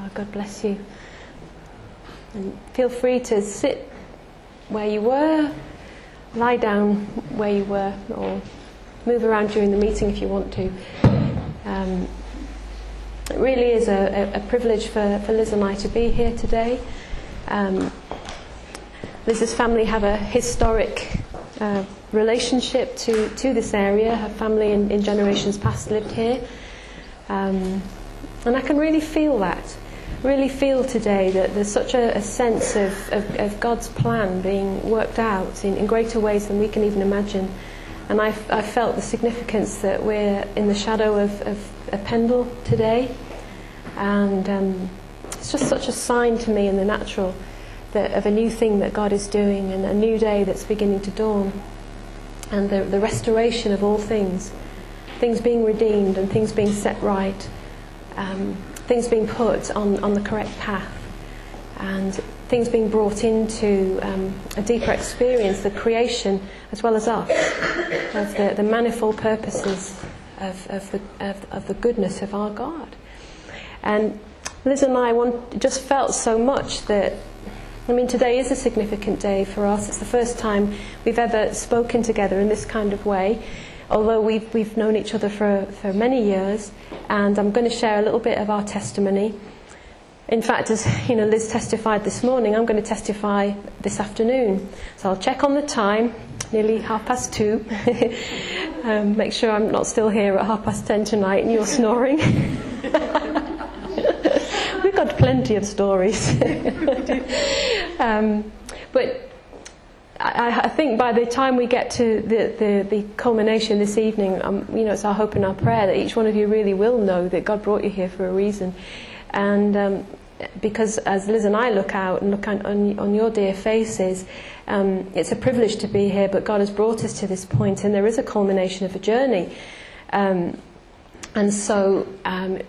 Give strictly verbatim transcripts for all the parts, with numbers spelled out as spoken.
Oh, God bless you. And feel free to sit where you were, lie down where you were, or move around during the meeting if you want to. Um, it really is a, a, a privilege for, for Liz and I to be here today. Um, Liz's family have a historic uh, relationship to, to this area. Her family in, in generations past lived here. Um, and I can really feel that. Really feel today that there's such a, a sense of, of, of God's plan being worked out in, in greater ways than we can even imagine. And I've, I've felt the significance that we're in the shadow of, of a Pendle today. And um, it's just such a sign to me in the natural that of a new thing that God is doing, and a new day that's beginning to dawn. And the, the restoration of all things. Things being redeemed and things being set right. Um, things being put on, on the correct path. And things being brought into um, a deeper experience, the creation as well as us, of the, the manifold purposes of, of, the, of, of the goodness of our God. And Liz and I want, just felt so much that, I mean, today is a significant day for us. It's the first time we've ever spoken together in this kind of way, although we've, we've known each other for, for many years. And I'm going to share a little bit of our testimony. In fact, as you know, Liz testified this morning, I'm going to testify this afternoon. So I'll check on the time, nearly half past two. um, make sure I'm not still here at half past ten tonight and you're snoring. We've got plenty of stories. um, but I, I think by the time we get to the, the, the culmination this evening, um, you know, it's our hope and our prayer that each one of you really will know that God brought you here for a reason. And um, because as Liz and I look out and look on, on, on your dear faces, um, it's a privilege to be here, but God has brought us to this point, and there is a culmination of a journey. Um, and so um,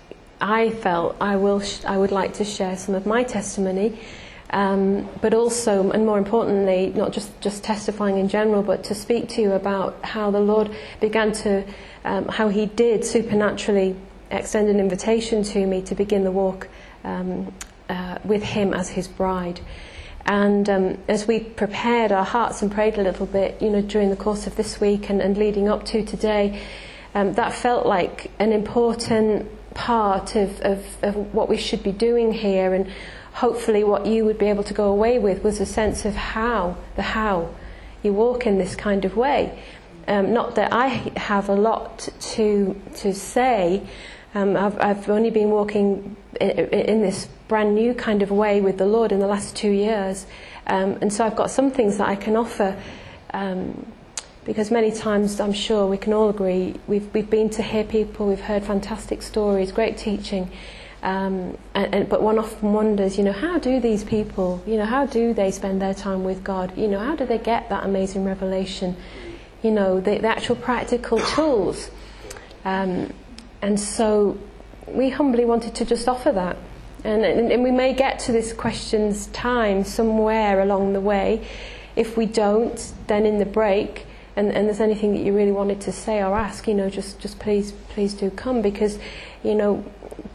I felt I will sh- I would like to share some of my testimony, um, but also, and more importantly, not just, just testifying in general, but to speak to you about how the Lord began to, um, how He did supernaturally extend an invitation to me to begin the walk um, uh, with Him as His bride. And um, as we prepared our hearts and prayed a little bit, you know, during the course of this week and, and leading up to today, um, that felt like an important part of, of, of what we should be doing here, and hopefully what you would be able to go away with was a sense of how, the how you walk in this kind of way. Um, not that I have a lot to to say. Um, I've, I've only been walking in, in this brand new kind of way with the Lord in the last two years. Um, and so I've got some things that I can offer, um, because many times, I'm sure we can all agree, we've, we've been to hear people, we've heard fantastic stories, great teaching, um, and, and, but one often wonders, you know, how do these people, you know, how do they spend their time with God? You know, how do they get that amazing revelation? You know, the, the actual practical tools. Um, And so we humbly wanted to just offer that. And, and, and we may get to this question's time somewhere along the way. If we don't, then in the break, and, and there's anything that you really wanted to say or ask, you know, just, just please, please do come. Because, you know,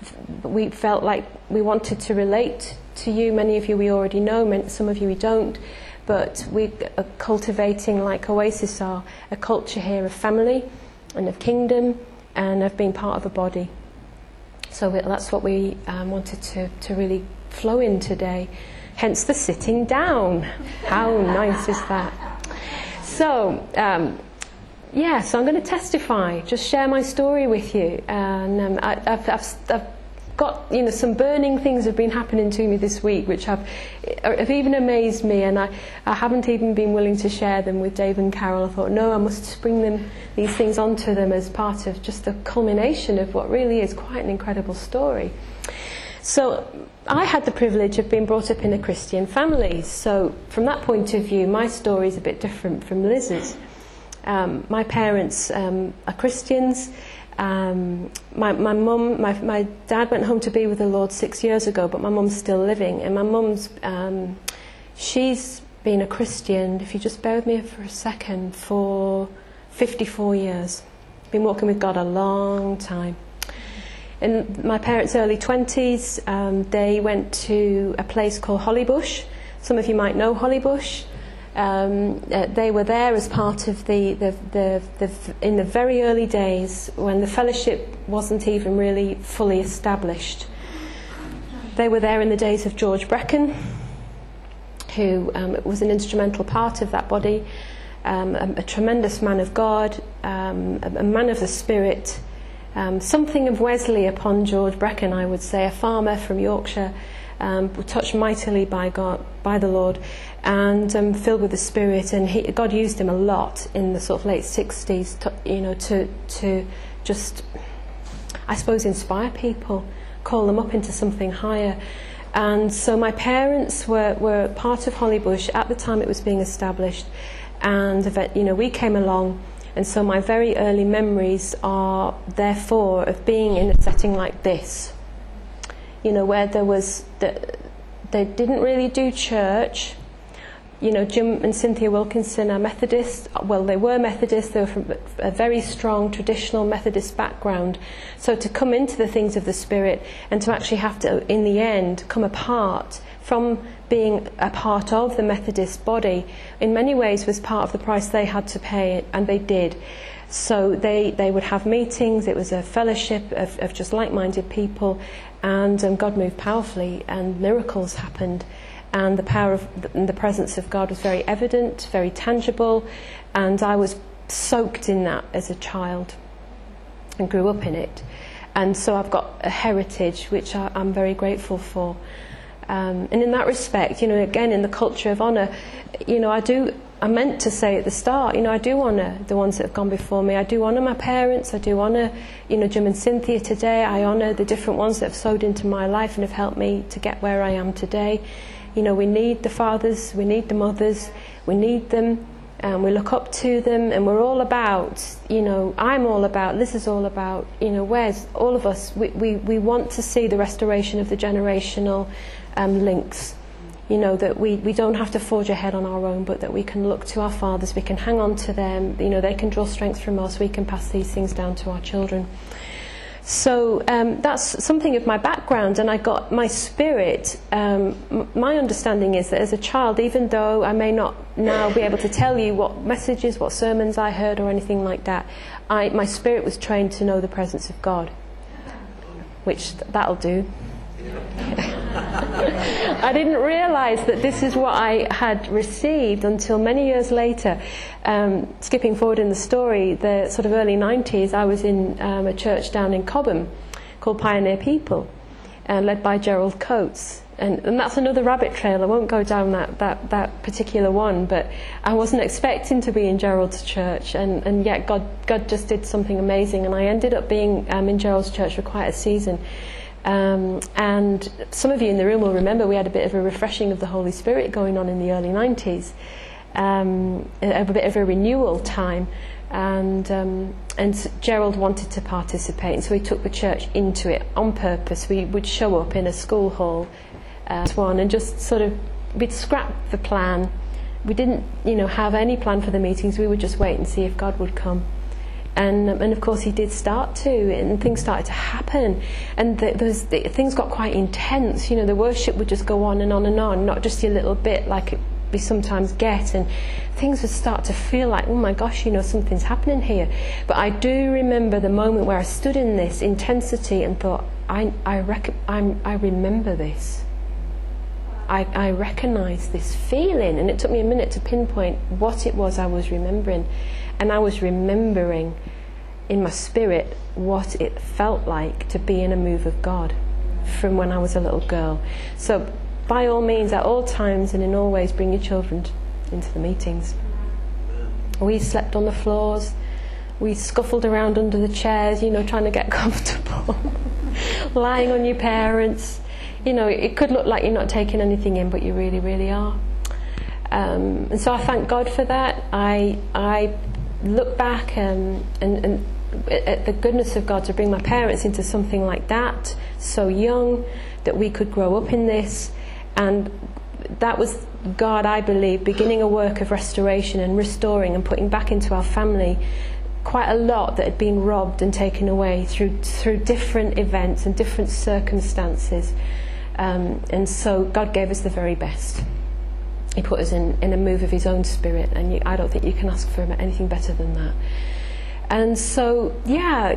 we felt like we wanted to relate to you. Many of you we already know, some of you we don't. But we are cultivating, like Oasis are, a culture here of family and of kingdom, and of being part of a body. So that's what we um, wanted to, to really flow in today. Hence the sitting down. How nice is that? So, um, yeah, so I'm going to testify, just share my story with you. And um, I, I've, I've, I've got, you know, some burning things have been happening to me this week, which have, have even amazed me, and I, I haven't even been willing to share them with Dave and Carol. I thought, no, I must spring them, these things onto them as part of just the culmination of what really is quite an incredible story. So I had the privilege of being brought up in a Christian family. So from that point of view, my story is a bit different from Liz's. Um, my parents um, are Christians. Um, my my mum, my my dad went home to be with the Lord six years ago, but my mum's still living, and my mum's um, she's been a Christian, if you just bear with me for a second, for fifty-four years. Been walking with God a long time, in my parents' early twenties, um, they went to a place called Hollybush. Some of you might know Hollybush. Um, uh, they were there as part of the, the, the, the, in the very early days when the fellowship wasn't even really fully established. They were there in the days of George Brecon, who um, was an instrumental part of that body, um, a, a tremendous man of God, um, a, a man of the Spirit, um, something of Wesley upon George Brecon, I would say, a farmer from Yorkshire, um, touched mightily by God, by the Lord, and um, filled with the Spirit, and he, God used him a lot in the sort of late sixties, to, you know, to to just, I suppose, inspire people, call them up into something higher. And so my parents were, were part of Hollybush at the time it was being established, and you know, we came along, and so my very early memories are therefore of being in a setting like this, you know, where there was the, they didn't really do church. You know, Jim and Cynthia Wilkinson are Methodists. Well, they were Methodists. They were from a very strong traditional Methodist background. So to come into the things of the Spirit and to actually have to, in the end, come apart from being a part of the Methodist body, in many ways was part of the price they had to pay, and they did. So they, they would have meetings. It was a fellowship of, of just like-minded people, and um, God moved powerfully, and miracles happened. And the power of the, the presence of God was very evident, very tangible, and I was soaked in that as a child and grew up in it. And so I've got a heritage which I, I'm very grateful for. Um, and in that respect, you know, again, in the culture of honour, you know, I do, I meant to say at the start, you know, I do honour the ones that have gone before me. I do honour my parents. I do honour, you know, Jim and Cynthia today. I honour the different ones that have sowed into my life and have helped me to get where I am today. You know, we need the fathers, we need the mothers, we need them, and we look up to them, and we're all about, you know, I'm all about, Liz is all about, you know, where's all of us, we, we, we want to see the restoration of the generational um, links, you know, that we, we don't have to forge ahead on our own, but that we can look to our fathers, we can hang on to them, you know, they can draw strength from us, we can pass these things down to our children. So um, that's something of my background, and I got my spirit. Um, m- my understanding is that as a child, even though I may not now be able to tell you what messages, what sermons I heard or anything like that, I, my spirit was trained to know the presence of God, which that'll do. I didn't realise that this is what I had received until many years later. Um, skipping forward in the story, the sort of early nineties, I was in um, a church down in Cobham called Pioneer People, uh, led by Gerald Coates. And, and that's another rabbit trail. I won't go down that, that, that particular one, but I wasn't expecting to be in Gerald's church, and, and yet God, God just did something amazing, and I ended up being um, in Gerald's church for quite a season. Um, and some of you in the room will remember we had a bit of a refreshing of the Holy Spirit going on in the early nineties, um, a, a bit of a renewal time, and um, and Gerald wanted to participate, and so he took the church into it on purpose. We would show up in a school hall, uh, one, and just sort of, we'd scrap the plan. We didn't, you know, have any plan for the meetings. We would just wait and see if God would come. And, um, and of course he did start to, and things started to happen, and the, those, the, things got quite intense. You know, the worship would just go on and on and on, not just a little bit like it, we sometimes get, and things would start to feel like, oh my gosh, you know, something's happening here. But I do remember the moment where I stood in this intensity and thought, I I, rec- I'm, I remember this. I, I recognise this feeling, and it took me a minute to pinpoint what it was I was remembering. And I was remembering in my spirit what it felt like to be in a move of God from when I was a little girl. So by all means, at all times and in all ways, bring your children into the meetings. We slept on the floors. We scuffled around under the chairs, you know, trying to get comfortable. Lying on your parents. You know, it could look like you're not taking anything in, but you really, really are. Um, and so I thank God for that. I I look back um, and, and at the goodness of God to bring my parents into something like that, so young, that we could grow up in this. And that was God, I believe, beginning a work of restoration and restoring and putting back into our family quite a lot that had been robbed and taken away through through different events and different circumstances. Um, and so God gave us the very best. He put us in, in a move of his own spirit, and you, I don't think you can ask for anything better than that. And so, yeah,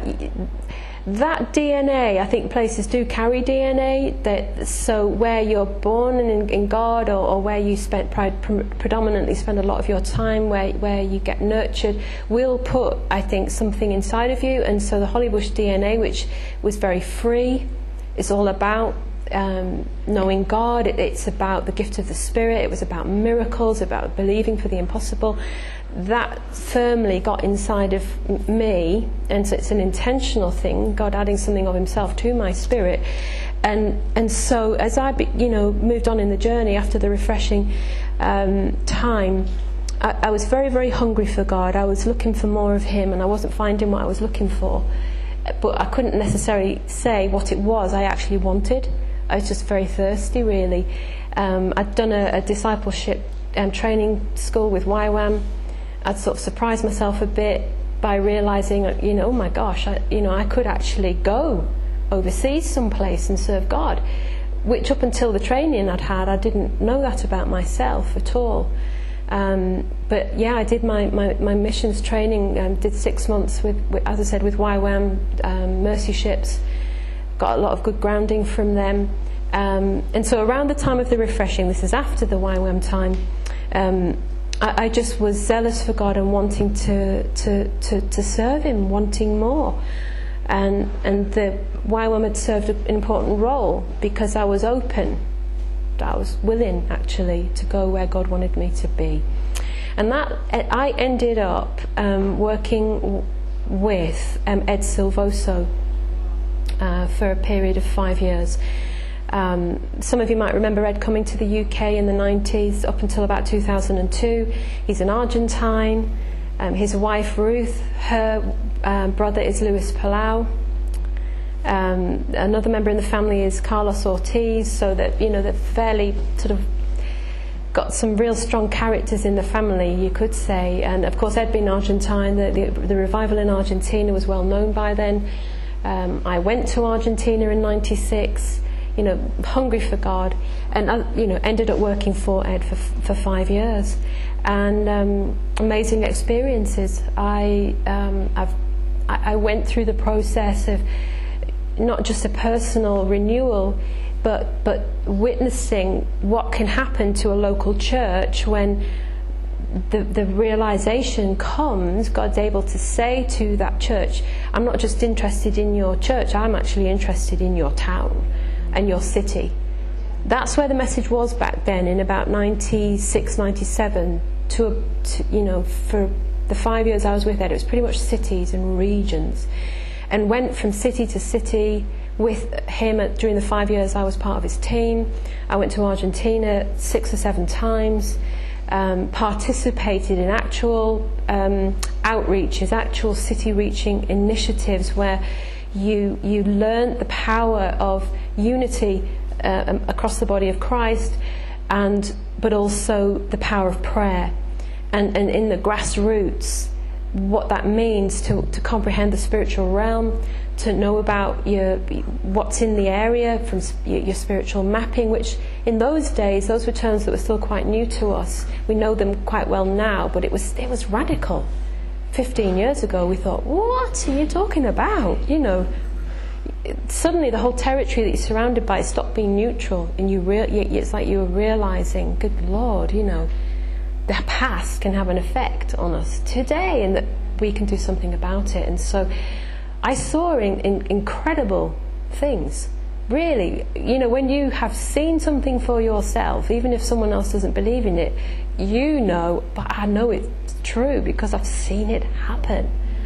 that D N A, I think places do carry D N A, that so where you're born in, in God, or, or where you spend pre- predominantly spend a lot of your time, where, where you get nurtured, will put, I think, something inside of you. And so the Hollybush D N A, which was very free, is all about Um, knowing God. It, it's about the gift of the Spirit. It was about miracles, about believing for the impossible. That firmly got inside of me, and so it's an intentional thing, God adding something of himself to my spirit. And and so as I be, you know moved on in the journey after the refreshing um, time, I, I was very very hungry for God. I was looking for more of him, and I wasn't finding what I was looking for, but I couldn't necessarily say what it was I actually wanted. I was just very thirsty, really. Um, I'd done a, a discipleship um, training school with Y WAM. I'd sort of surprised myself a bit by realising, you know, oh my gosh, I, you know, I could actually go overseas someplace and serve God, which up until the training I'd had, I didn't know that about myself at all. Um, but yeah, I did my, my, my missions training, um, did six months with, with, as I said, with Y WAM, um, Mercy Ships. Got a lot of good grounding from them. Um, and so around the time of the refreshing, this is after the Y WAM time, um, I, I just was zealous for God and wanting to, to, to, to serve him, wanting more. And and the Y WAM had served an important role because I was open. I was willing, actually, to go where God wanted me to be. And that I ended up um, working with um, Ed Silvoso Uh, for a period of five years. Um, some of you might remember Ed coming to the U K in the nineties up until about two thousand two. He's an Argentine. Um, his wife Ruth, her um, brother is Luis Palau. Um, another member in the family is Carlos Ortiz, so that, you know, they're fairly sort of got some real strong characters in the family, you could say. And of course, Ed being Argentine, the, the, the revival in Argentina was well known by then. Um, I went to Argentina in ninety-six, you know, hungry for God, and I, you know, ended up working for Ed for for five years, and um, amazing experiences. I um, I've, I went through the process of not just a personal renewal, but but witnessing what can happen to a local church when The, the realization comes, God's able to say to that church, I'm not just interested in your church, I'm actually interested in your town and your city. That's where the message was back then in about ninety-six, ninety-seven. To, a, to you know, for the five years I was with Ed, it was pretty much cities and regions, and went from city to city with him. At, during the five years I was part of his team, I went to Argentina six or seven times. Um, participated in actual um, outreaches, actual city-reaching initiatives where you you learn the power of unity uh, across the body of Christ, and but also the power of prayer, and, and in the grassroots, what that means to, to comprehend the spiritual realm, to know about your what's in the area from your, your spiritual mapping, which in those days, those were terms that were still quite new to us. We know them quite well now, but it was it was radical. Fifteen years ago, we thought, what are you talking about? You know, suddenly the whole territory that you're surrounded by stopped being neutral, and you real it's like you were realizing, good Lord, you know, the past can have an effect on us today, and that we can do something about it. And so I saw in, in incredible things. Really, you know, when you have seen something for yourself, even if someone else doesn't believe in it, you know, but I know it's true because I've seen it happen.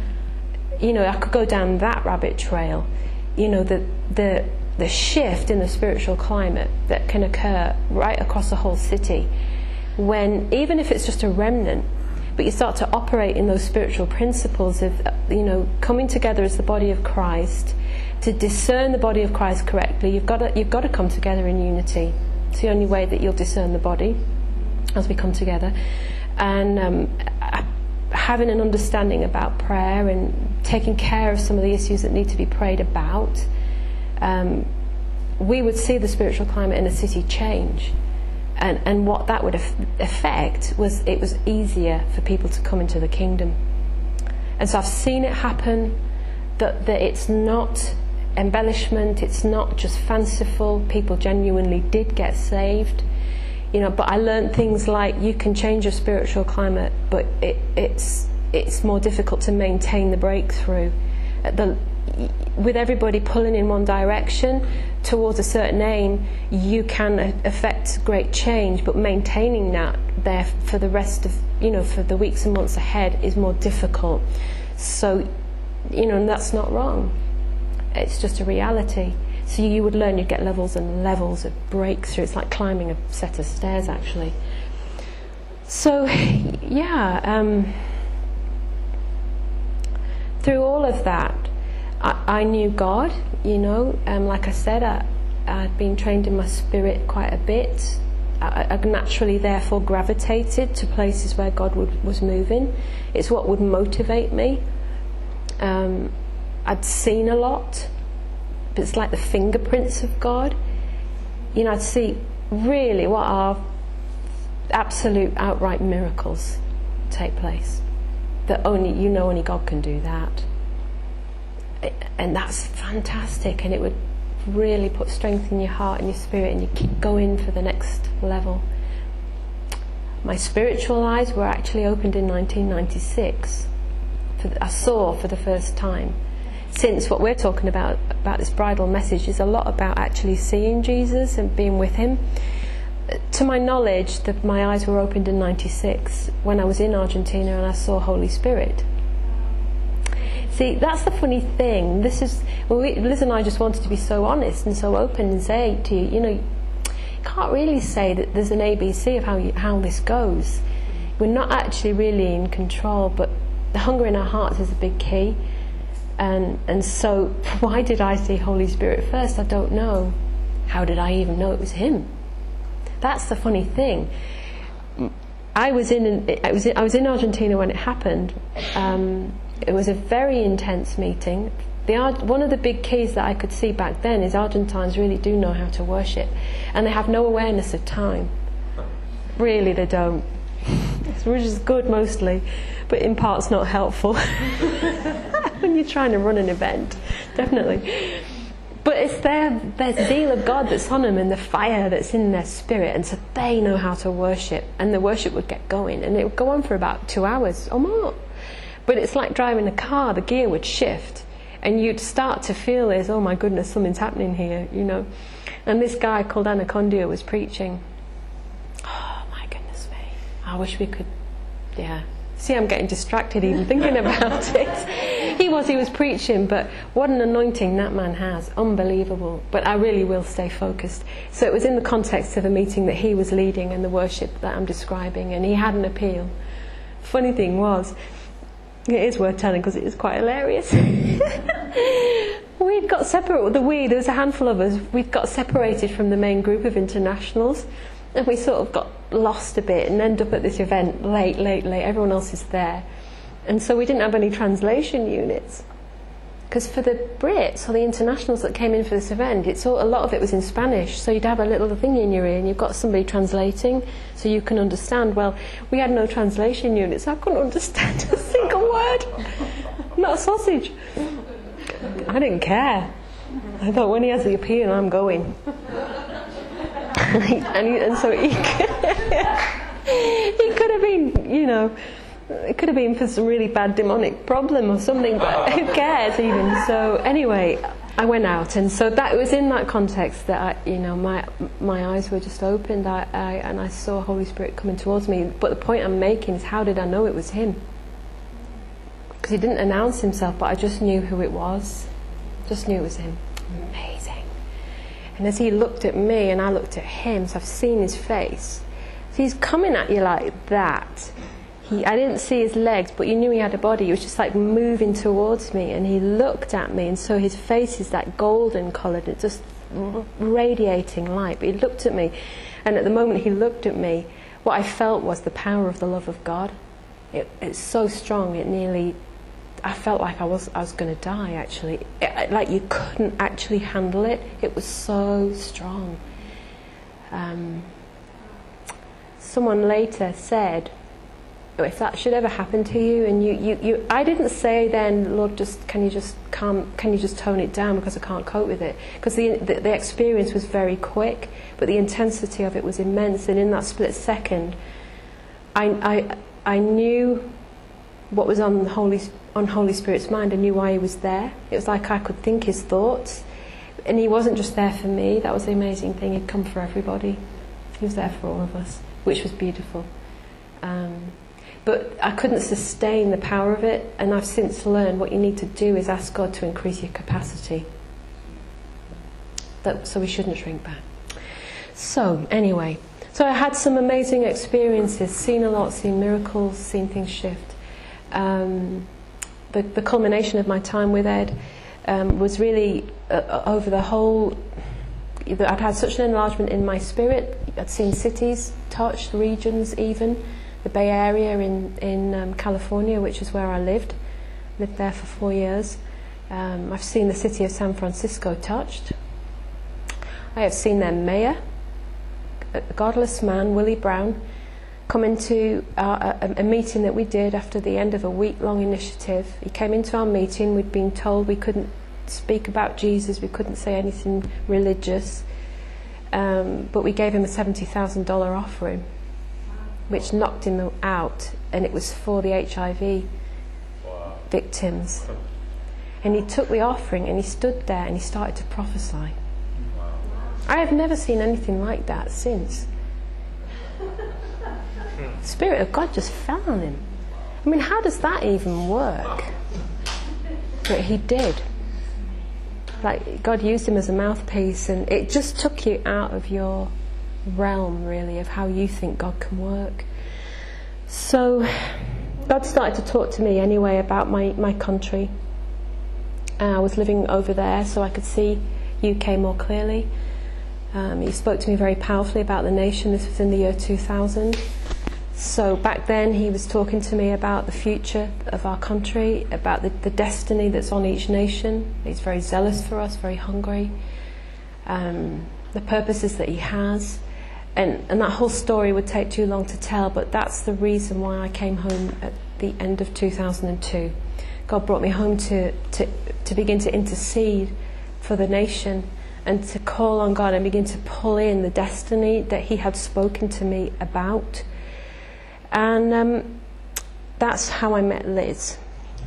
You know, I could go down that rabbit trail. You know, the the the shift in the spiritual climate that can occur right across the whole city, when even if it's just a remnant, but you start to operate in those spiritual principles of, you know, coming together as the body of Christ. To discern the body of Christ correctly, you've got to you've got to come together in unity. It's the only way that you'll discern the body, as we come together. And um, having an understanding about prayer and taking care of some of the issues that need to be prayed about, um, we would see the spiritual climate in a city change. And, and what that would affect was it was easier for people to come into the kingdom. And so I've seen it happen, that, that it's not embellishment, it's not just fanciful. People genuinely did get saved. You know, but I learned things like you can change your spiritual climate, but it, it's it's more difficult to maintain the breakthrough. The, with everybody pulling in one direction towards a certain aim, you can affect great change, but maintaining that there for the rest of, you know, for the weeks and months ahead is more difficult. So, you know, and that's not wrong. It's just a reality. So you would learn, you'd get levels and levels of breakthrough. It's like climbing a set of stairs, actually. So, yeah, um, through all of that, I, I knew God, you know. Um, like I said, I, I'd been trained in my spirit quite a bit. I, I naturally, therefore, gravitated to places where God would, was moving. It's what would motivate me. Um, I'd seen a lot. It's like the fingerprints of God. You know, I'd see really what are absolute outright miracles take place. That only, you know, only God can do that. And that's fantastic, and it would really put strength in your heart and your spirit, and you keep going for the next level. My spiritual eyes were actually opened in nineteen ninety-six. For the, I saw for the first time. Since what we're talking about, about this bridal message, is a lot about actually seeing Jesus and being with him. To my knowledge, the, my eyes were opened in ninety-six when I was in Argentina and I saw Holy Spirit. See, that's the funny thing. This is, well, we, Liz and I just wanted to be so honest and so open and say to you, you know, you can't really say that there's an A B C of how you, how this goes. We're not actually really in control, but the hunger in our hearts is a big key. And and so, why did I see Holy Spirit first? I don't know. How did I even know it was him? That's the funny thing. I was in I was in, I was in Argentina when it happened. Um, it was a very intense meeting. The one of the big keys that I could see back then is Argentines really do know how to worship, and they have no awareness of time. Really, they don't. Which is good mostly, but in parts not helpful. When you're trying to run an event, definitely. But it's their, their zeal of God that's on them, and the fire that's in their spirit, and so they know how to worship, and the worship would get going, and it would go on for about two hours or more. But it's like driving a car, the gear would shift, and you'd start to feel this, oh my goodness, something's happening here, you know. And this guy called Anacondia was preaching. Oh my goodness me, I wish we could, yeah. See, I'm getting distracted even thinking about it. He was, he was preaching, but what an anointing that man has. Unbelievable. But I really will stay focused. So it was in the context of a meeting that he was leading and the worship that I'm describing, and he had an appeal. Funny thing was, it is worth telling because it is quite hilarious. We'd got separate, the we, there was a handful of us, we'd got separated from the main group of internationals. And we sort of got lost a bit and ended up at this event late, late, late. Everyone else is there. And so we didn't have any translation units. Because for the Brits or the internationals that came in for this event, it's all, a lot of it was in Spanish. So you'd have a little thing in your ear and you've got somebody translating so you can understand. Well, we had no translation units, so I couldn't understand a single word. Not a sausage. I didn't care. I thought, when he has the appeal, I'm going. and, he, and so he could, he could have been, you know, it could have been for some really bad demonic problem or something, but who cares even. So anyway, I went out, and so that was in that context that I, you know, my my eyes were just opened, I, I, and I saw Holy Spirit coming towards me. But the point I'm making is, how did I know it was him? Because he didn't announce himself, but I just knew who it was. Just knew it was him. Amazing. And as he looked at me and I looked at him, so I've seen his face. So he's coming at you like that. He, I didn't see his legs, but you knew he had a body. He was just like moving towards me, and he looked at me, and so his face is that golden coloured, it's just radiating light. But he looked at me, and at the moment he looked at me, what I felt was the power of the love of God. It, it's so strong, it nearly, I felt like I was I was going to die actually. It, like you couldn't actually handle it. It was so strong. Um, someone later said, if that should ever happen to you, and you, you, you I didn't say then, Lord, just can you just calm, can you just tone it down because I can't cope with it, because the, the the experience was very quick, but the intensity of it was immense, and in that split second I I, I knew what was on the Holy on Holy Spirit's mind. I knew why he was there. It was like I could think his thoughts, and he wasn't just there for me. That was the amazing thing. He'd come for everybody. He was there for all of us, which was beautiful. Um, But I couldn't sustain the power of it, and I've since learned what you need to do is ask God to increase your capacity. That, so we shouldn't shrink back. So, anyway, so I had some amazing experiences, seen a lot, seen miracles, seen things shift. Um, the, the culmination of my time with Ed um, was really uh, over the whole... I'd had such an enlargement in my spirit. I'd seen cities touched, regions even. The Bay Area in, in um, California, which is where I lived. Lived there for four years. Um, I've seen the city of San Francisco touched. I have seen their mayor, a godless man, Willie Brown, come into our, a, a meeting that we did after the end of a week-long initiative. He came into our meeting. We'd been told we couldn't speak about Jesus, we couldn't say anything religious, um, but we gave him a seventy thousand dollars offering, which knocked him out, and it was for the H I V wow. victims. And he took the offering and he stood there and he started to prophesy. Wow. I have never seen anything like that since. The Spirit of God just fell on him. I mean, how does that even work? But he did. Like, God used him as a mouthpiece, and it just took you out of your realm, really, of how you think God can work. So God started to talk to me anyway about my, my country. Uh, I was living over there, so I could see U K more clearly. Um, he spoke to me very powerfully about the nation. This was in the year two thousand. So back then he was talking to me about the future of our country, about the, the destiny that's on each nation. He's very zealous for us, very hungry. Um, the purposes that he has. And, and that whole story would take too long to tell, but that's the reason why I came home at the end of two thousand two. God brought me home to, to, to begin to intercede for the nation and to call on God and begin to pull in the destiny that he had spoken to me about. And um, that's how I met Liz.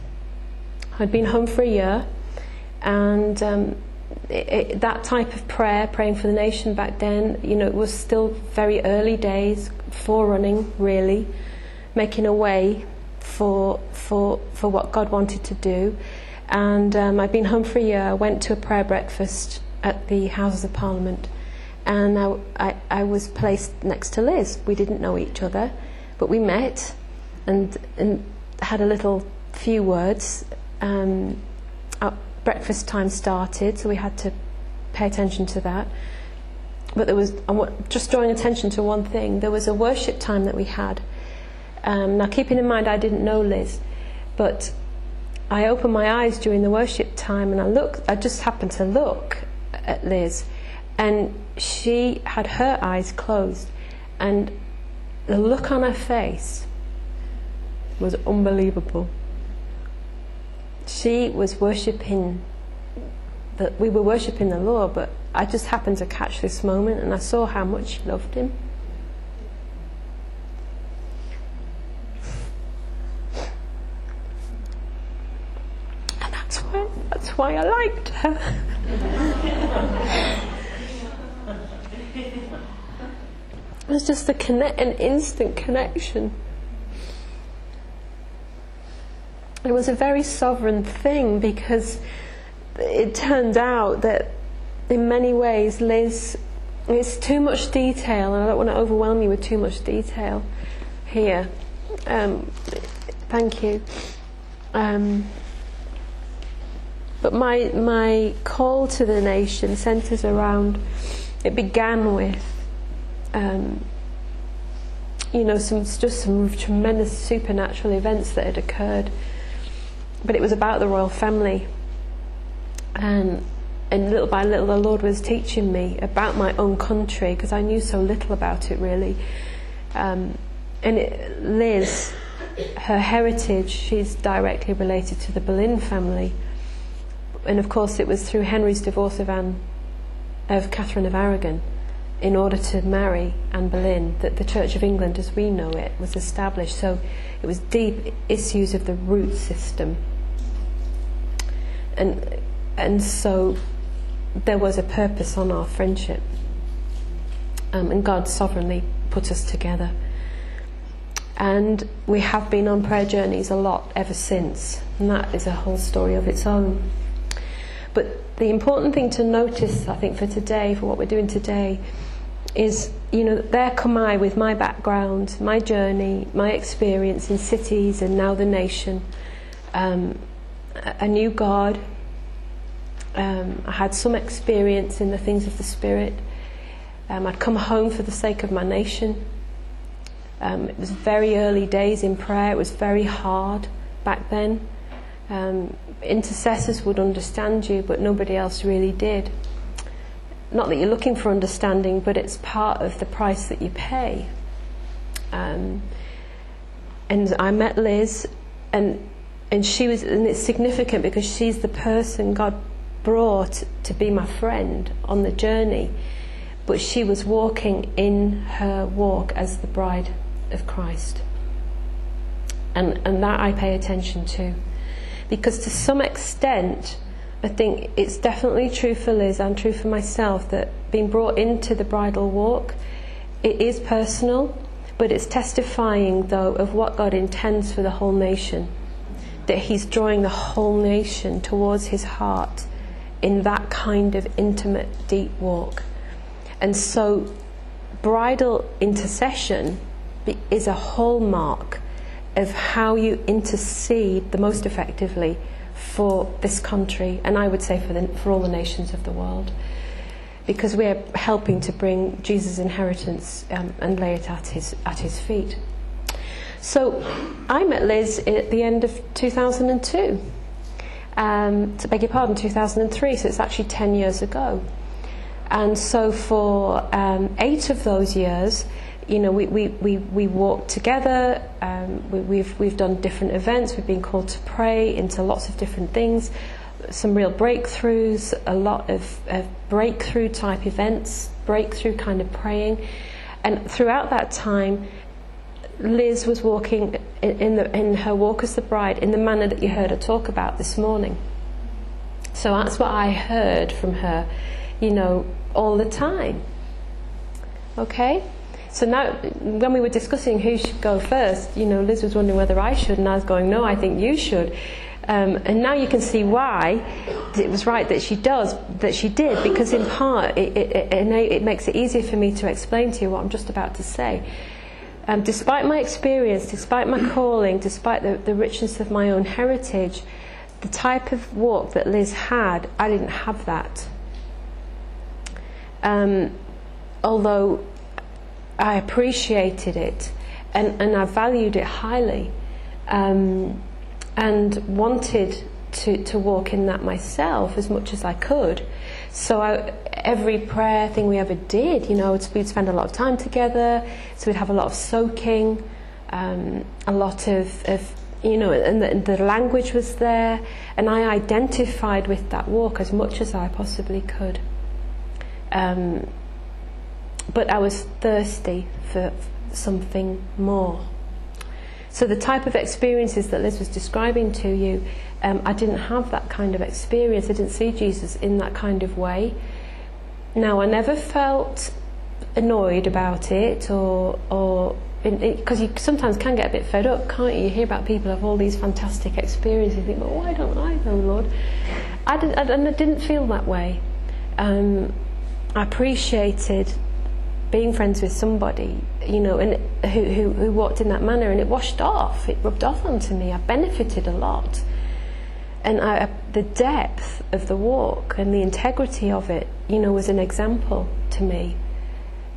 I'd been home for a year, and um, It, it, that type of prayer, praying for the nation back then, you know, it was still very early days, forerunning, really, making a way for for for what God wanted to do. And um, I'd been home for a year. I went to a prayer breakfast at the Houses of Parliament, and I, I, I was placed next to Liz. We didn't know each other, but we met and and had a little few words. Um, uh, breakfast time started, so we had to pay attention to that. But there was, I'm just drawing attention to one thing. There was a worship time that we had. Um, now, keeping in mind I didn't know Liz, but I opened my eyes during the worship time, and I looked. I just happened to look at Liz, and she had her eyes closed, and the look on her face was unbelievable. She was worshipping, the, we were worshipping the Lord, but I just happened to catch this moment, and I saw how much she loved him. And that's why, that's why I liked her. It was just a connect, an instant connection. It was a very sovereign thing, because it turned out that in many ways Liz, it's too much detail, and I don't want to overwhelm you with too much detail here. Um, thank you. Um, but my my call to the nation centres around, it began with um, you know, some just some tremendous supernatural events that had occurred. But it was about the royal family, and and little by little the Lord was teaching me about my own country, because I knew so little about it really. Um, and it, Liz, her heritage, she's directly related to the Boleyn family, and of course it was through Henry's divorce of Anne, of Catherine of Aragon, in order to marry Anne Boleyn, that the Church of England as we know it was established. So it was deep issues of the root system, and and so there was a purpose on our friendship, um, and God sovereignly put us together. And we have been on prayer journeys a lot ever since, and that is a whole story of its own. But the important thing to notice, I think, for today, for what we're doing today, is, you know, there come I with my background, my journey, my experience in cities and now the nation. Um, I knew God. Um, I had some experience in the things of the Spirit. Um, I'd come home for the sake of my nation. Um, it was very early days in prayer. It was very hard back then. Um, intercessors would understand you, but nobody else really did. Not that you're looking for understanding, but it's part of the price that you pay. Um, and I met Liz, and and she was, and it's significant because she's the person God brought to be my friend on the journey, but she was walking in her walk as the bride of Christ, and and that I pay attention to, because to some extent I think it's definitely true for Liz and true for myself that being brought into the bridal walk, it is personal, but it's testifying though of what God intends for the whole nation, that He's drawing the whole nation towards His heart in that kind of intimate, deep walk. And so bridal intercession is a hallmark of how you intercede the most effectively for this country, and I would say for the, for all the nations of the world, because we're helping to bring Jesus' inheritance um, and lay it at his at his feet. So I met Liz at the end of two thousand two. Um, to beg your pardon, two thousand three, so it's actually ten years ago. And so for um, eight of those years, you know, we, we, we, we walked together, um, we, we've, we've done different events, we've been called to pray into lots of different things, some real breakthroughs, a lot of, of breakthrough type events, breakthrough kind of praying. And throughout that time, Liz was walking in, in, the, in her walk as the bride in the manner that you heard her talk about this morning. So that's what I heard from her, you know, all the time. Okay? So now, when we were discussing who should go first, you know, Liz was wondering whether I should, and I was going, no, I think you should. Um, and now you can see why it was right that she does, that she did, because in part it, it, it, it makes it easier for me to explain to you what I'm just about to say. Um, despite my experience, despite my calling, despite the, the richness of my own heritage, the type of walk that Liz had, I didn't have that. Um, although I appreciated it and, and I valued it highly, um, and wanted to, to walk in that myself as much as I could. So I, every prayer thing we ever did, you know, we'd spend a lot of time together, so we'd have a lot of soaking, um, a lot of, of, you know, and the, the language was there, and I identified with that walk as much as I possibly could. Um, but I was thirsty for something more. So the type of experiences that Liz was describing to you, um, I didn't have that kind of experience. I didn't see Jesus in that kind of way. Now, I never felt annoyed about it, or or because you sometimes can get a bit fed up, can't you? You hear about people have all these fantastic experiences. You think, well, why don't I though, Lord? I didn't, I, and I didn't feel that way. Um, I appreciated being friends with somebody, you know, and who, who who walked in that manner, and it washed off. It rubbed off onto me. I benefited a lot, and I, the depth of the walk and the integrity of it, you know, was an example to me.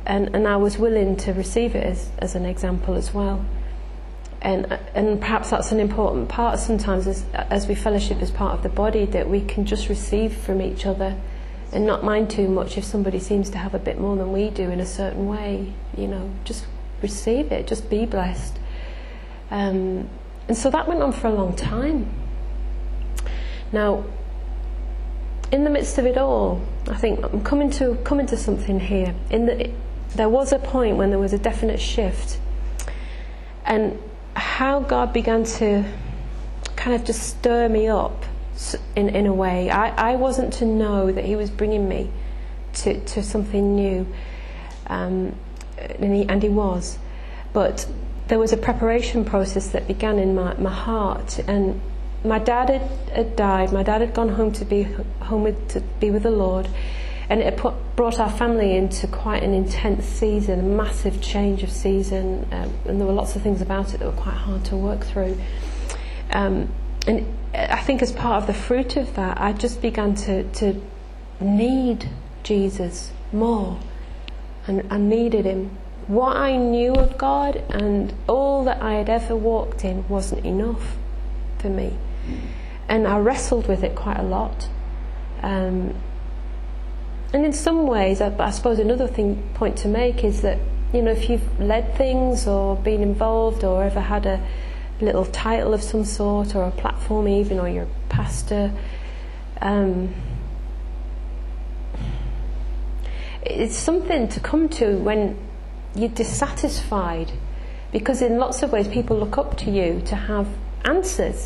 and, and I was willing to receive it as, as an example as well. And and perhaps that's an important part sometimes as, as we fellowship as part of the body, that we can just receive from each other and not mind too much if somebody seems to have a bit more than we do in a certain way. You know, just receive it, just be blessed. Um, and so that went on for a long time. Now, in the midst of it all, I think I'm coming to coming to something here. In the, there was a point when there was a definite shift, and how God began to kind of just stir me up in in a way. I, I wasn't to know that He was bringing me to, to something new, um, and, he, and He was. But there was a preparation process that began in my, my heart, and my dad had, had died. My dad had gone home to be home with, to be with the Lord, and it had put, brought our family into quite an intense season, a massive change of season, um, and there were lots of things about it that were quite hard to work through. Um, and I think as part of the fruit of that, I just began to, to need Jesus more, and I needed Him. What I knew of God and all that I had ever walked in wasn't enough for me, and I wrestled with it quite a lot. Um, and in some ways, I, I suppose another thing point to make is that, you know, if you've led things or been involved or ever had a little title of some sort or a platform even, or you're a pastor, um, it's something to come to when you're dissatisfied, because in lots of ways people look up to you to have answers.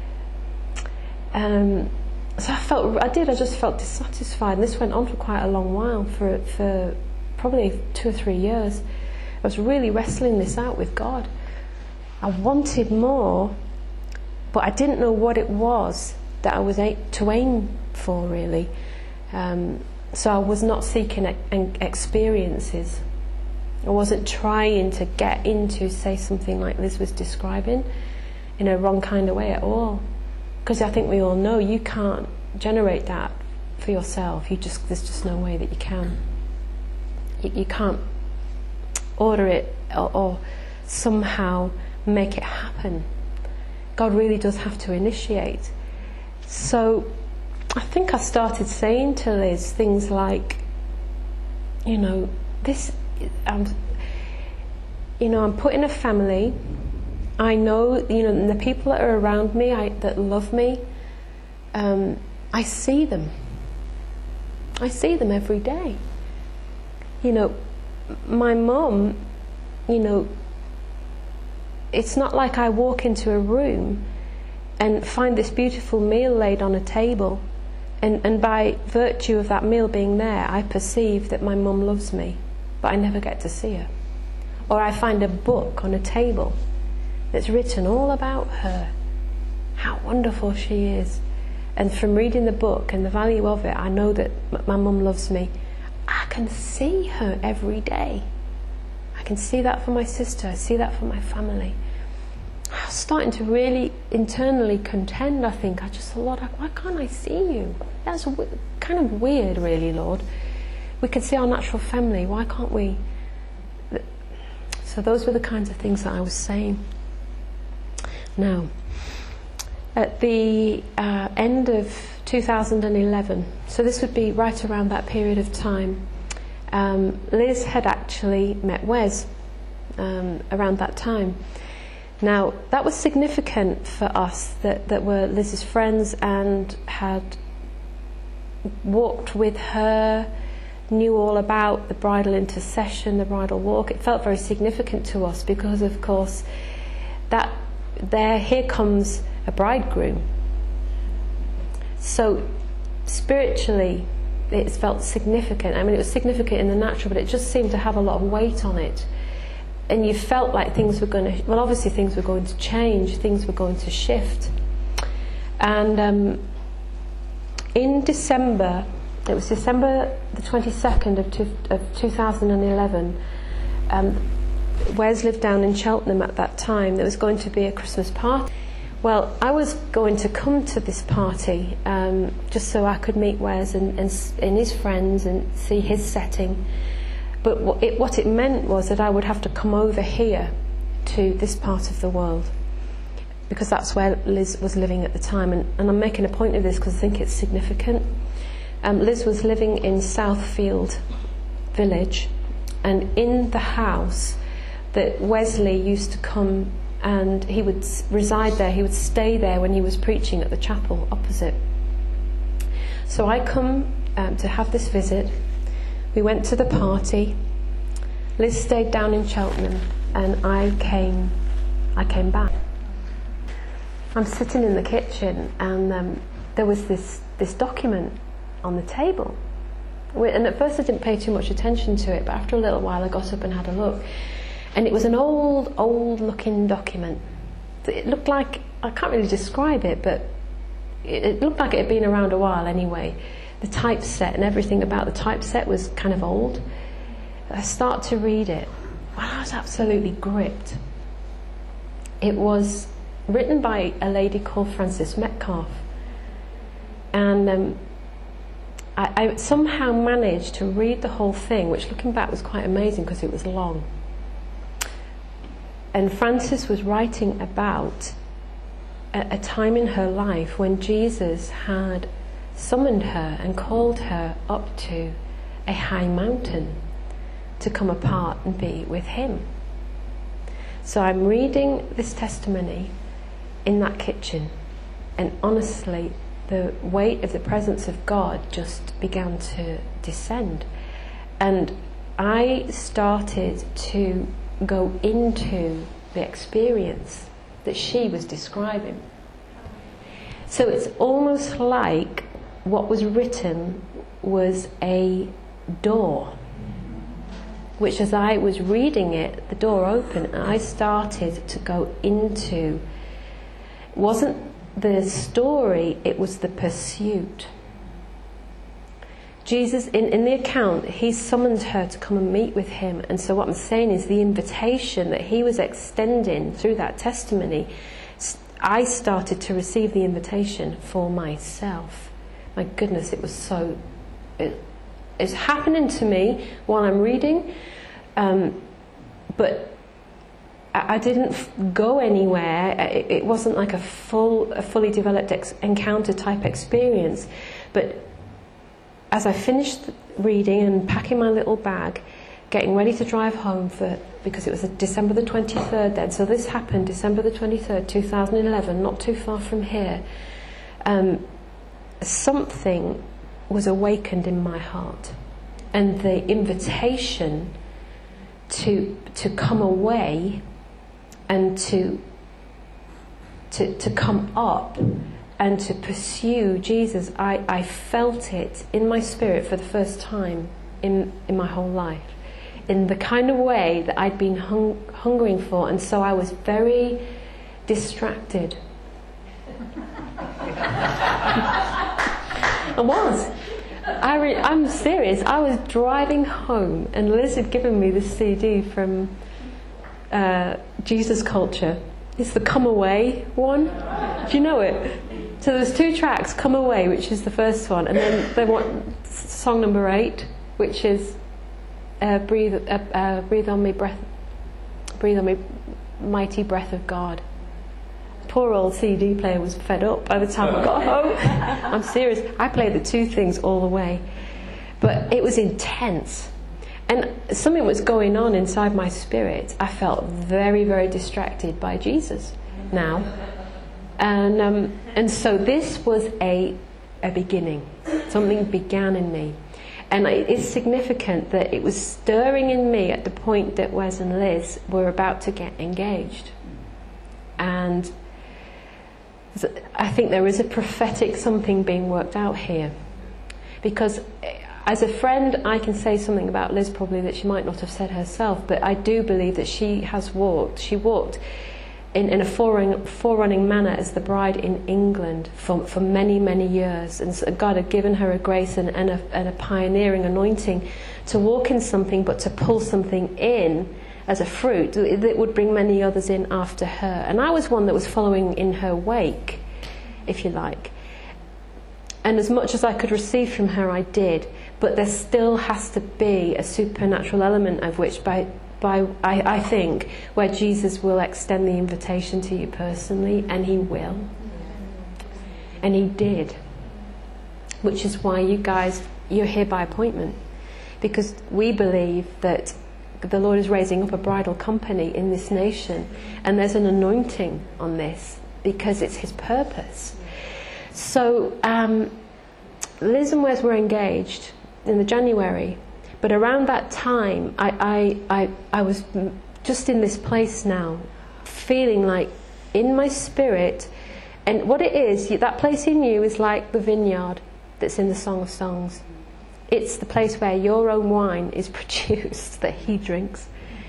Um, so I felt, I did, I just felt dissatisfied, and this went on for quite a long while, for for probably two or three years. I was really wrestling this out with God. I wanted more, but I didn't know what it was that I was a- to aim for, really. Um, so I was not seeking e- experiences. I wasn't trying to get into, say, something like Liz was describing in a wrong kind of way at all. Because I think we all know you can't generate that for yourself. You just there's just no way that you can. You, you can't order it or, or somehow make it happen. God really does have to initiate. So I think I started saying to Liz things like, you know, this, I'm, you know, I'm put in a family. I know, you know, the people that are around me, I, that love me, um, I see them. I see them every day. You know, my mum, you know, it's not like I walk into a room and find this beautiful meal laid on a table, and, and by virtue of that meal being there, I perceive that my mum loves me, but I never get to see her. Or I find a book on a table that's written all about her, how wonderful she is, and from reading the book and the value of it, I know that m- my mum loves me. I can see her every day. I can see that for my sister, I see that for my family. I was starting to really internally contend, I think. I just thought, Lord, why can't I see you? That's w- kind of weird, really, Lord. We can see our natural family, why can't we? So those were the kinds of things that I was saying. Now, at the uh, end of two thousand eleven, so this would be right around that period of time, um, Liz had actually met Wes um, around that time. Now, that was significant for us that, that were Liz's friends and had walked with her, knew all about the bridal intercession, the bridal walk. It felt very significant to us because, of course, that there, here comes a bridegroom. So spiritually, it felt significant. I mean, it was significant in the natural, but it just seemed to have a lot of weight on it. And you felt like things were going to, well, obviously things were going to change, things were going to shift. And um, in December, it was December the twenty-second of, two, of two thousand eleven, um, Wes lived down in Cheltenham at that time. There was going to be a Christmas party. Well, I was going to come to this party um, just so I could meet Wes and, and, and his friends and see his setting. But what it, what it meant was that I would have to come over here to this part of the world, because that's where Liz was living at the time. And, and I'm making a point of this because I think it's significant. Um, Liz was living in Southfield Village, and in the house that Wesley used to come, and he would reside there, he would stay there when he was preaching at the chapel opposite. So I come um, to have this visit. We went to the party. Liz stayed down in Cheltenham, and I came I came back. I'm sitting in the kitchen, and um, there was this, this document on the table. And at first I didn't pay too much attention to it, but after a little while I got up and had a look. And it was an old, old looking document. It looked like, I can't really describe it, but it, it looked like it had been around a while anyway. The typeset and everything about the typeset was kind of old. I start to read it. Well, I was absolutely gripped. It was written by a lady called Frances Metcalf. And um, I, I somehow managed to read the whole thing, which looking back was quite amazing because it was long. And Frances was writing about a, a time in her life when Jesus had summoned her and called her up to a high mountain to come apart and be with him. So I'm reading this testimony in that kitchen, and honestly the weight of the presence of God just began to descend, and I started to go into the experience that she was describing. So it's almost like what was written was a door, which as I was reading it, the door opened and I started to go into, it wasn't the story, it was the pursuit. Jesus, in, in the account, he summoned her to come and meet with him. And so what I'm saying is the invitation that he was extending through that testimony, I started to receive the invitation for myself. My goodness, it was so... It, it's happening to me while I'm reading, um, but I, I didn't f- go anywhere. It, it wasn't like a full, a fully developed ex- encounter type experience. But as I finished reading and packing my little bag, getting ready to drive home for, because it was December the twenty-third then, so this happened December the twenty-third, two thousand eleven, not too far from here, um, something was awakened in my heart, and the invitation to to come away and to to to come up and to pursue Jesus, I, I felt it in my spirit for the first time in, in my whole life, in the kind of way that I'd been hung, hungering for. And so I was very distracted. I was. I re- I'm serious. I was driving home and Liz had given me this C D from uh, Jesus Culture. It's the Come Away one. Do you know it? So there's two tracks, Come Away, which is the first one, and then they want song number eight, which is uh, breathe, uh, uh, breathe on me, breath, breathe on me, mighty breath of God. Poor old C D player was fed up by the time I got home. I'm serious. I played the two things all the way, but it was intense, and something was going on inside my spirit. I felt very, very distracted by Jesus now. And um, and so this was a a beginning. Something began in me. And it is significant that it was stirring in me at the point that Wes and Liz were about to get engaged. And I think there is a prophetic something being worked out here. Because as a friend, I can say something about Liz probably that she might not have said herself, but I do believe that she has walked. She walked in, in a forerunning, forerunning manner as the bride in England for, for many, many years. And so God had given her a grace and, and, a, and a pioneering anointing to walk in something, but to pull something in as a fruit that would bring many others in after her. And I was one that was following in her wake, if you like. And as much as I could receive from her, I did. But there still has to be a supernatural element of which, by, by I, I think, where Jesus will extend the invitation to you personally, and he will. And he did. Which is why you guys, you're here by appointment. Because we believe that the Lord is raising up a bridal company in this nation, and there's an anointing on this because it's his purpose. So um, Liz and Wes were engaged in the January, but around that time I, I, I, I was just in this place now, feeling like in my spirit, and what it is, that place in you is like the vineyard that's in the Song of Songs. It's the place where your own wine is produced that he drinks.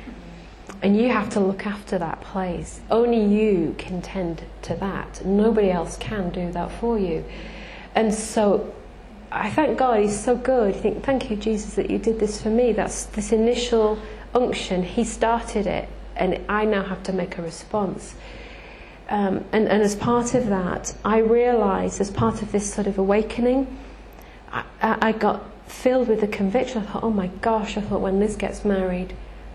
And you have to look after that place. Only you can tend to that. Nobody else can do that for you. And so I thank God, he's so good. I think, thank you, Jesus, that you did this for me. That's this initial unction. He started it, and I now have to make a response. Um, and, and as part of that, I realised, as part of this sort of awakening, I, I got filled with the conviction. I thought, oh my gosh, I thought when Liz gets married,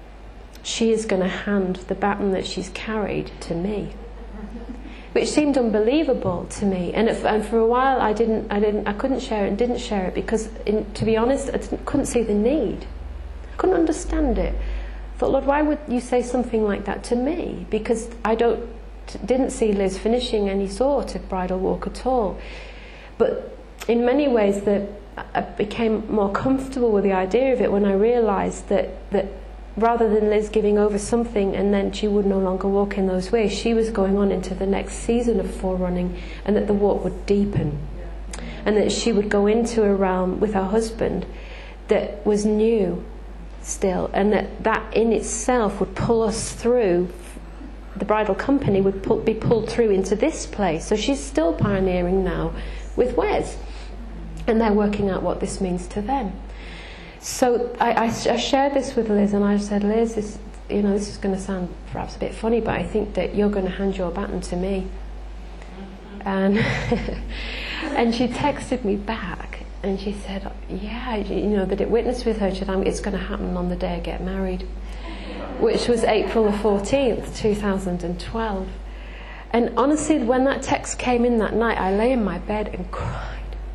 she is going to hand the baton that she's carried to me, which seemed unbelievable to me. And, it, and for a while, I didn't, I didn't, I couldn't share it and didn't share it because, in, to be honest, I didn't, couldn't see the need. I couldn't understand it. I thought, Lord, why would you say something like that to me? Because I don't, didn't see Liz finishing any sort of bridal walk at all. But in many ways, that I became more comfortable with the idea of it when I realised that that. Rather than Liz giving over something and then she would no longer walk in those ways, she was going on into the next season of forerunning, and that the walk would deepen. And that she would go into a realm with her husband that was new still, and that that in itself would pull us through. The bridal company would pull, be pulled through into this place. So she's still pioneering now with Wes, and they're working out what this means to them. So I, I, I shared this with Liz, and I said, Liz, this, you know, this is going to sound perhaps a bit funny, but I think that you're going to hand your baton to me. And and she texted me back, and she said, yeah, you know, that it witnessed with her. She said, it's going to happen on the day I get married, which was April the fourteenth, two thousand twelve. And honestly, when that text came in that night, I lay in my bed and cried.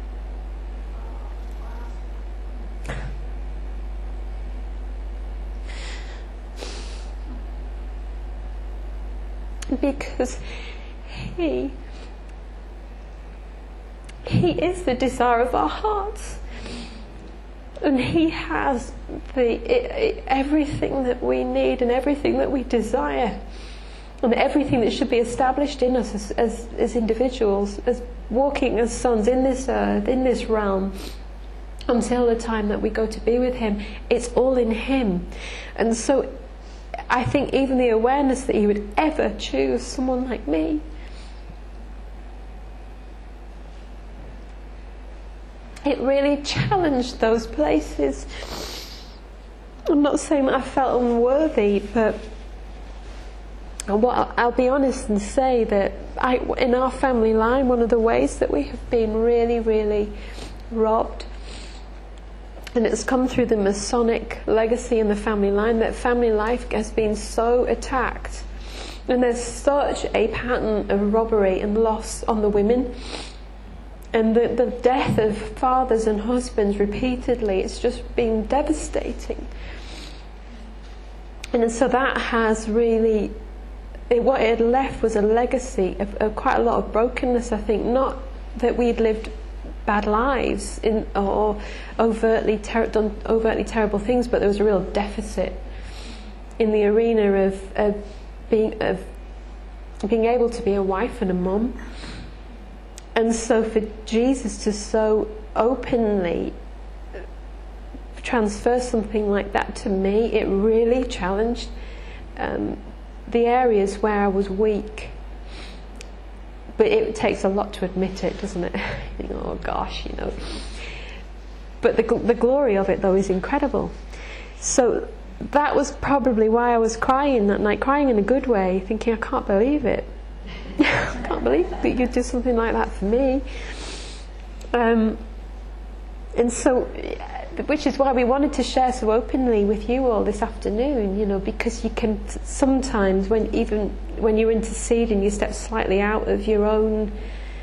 Because he he is the desire of our hearts, and he has the everything that we need and everything that we desire, and everything that should be established in us as, as, as individuals, as walking as sons in this earth, in this realm, until the time that we go to be with him. It's all in him. And so I think even the awareness that he would ever choose someone like me, it really challenged those places. I'm not saying that I felt unworthy, but what I'll be honest and say that I, in our family line, one of the ways that we have been really, really robbed, and it's come through the Masonic legacy in the family line, that family life has been so attacked. And there's such a pattern of robbery and loss on the women. And the, the death of fathers and husbands repeatedly, it's just been devastating. And so that has really, it, what it had left was a legacy of, of quite a lot of brokenness, I think. Not that we'd lived bad lives in, or overtly ter- done overtly terrible things, but there was a real deficit in the arena of, of being of being able to be a wife and a mum. And so for Jesus to so openly transfer something like that to me, it really challenged um, the areas where I was weak. But it takes a lot to admit it, doesn't it? You know, oh gosh, you know. But the the glory of it, though, is incredible. So that was probably why I was crying that night, crying in a good way, thinking, I can't believe it. I can't believe that you'd do something like that for me. Um, and so, which is why we wanted to share so openly with you all this afternoon, you know, because you can sometimes, when even when you're interceding, you step slightly out of your own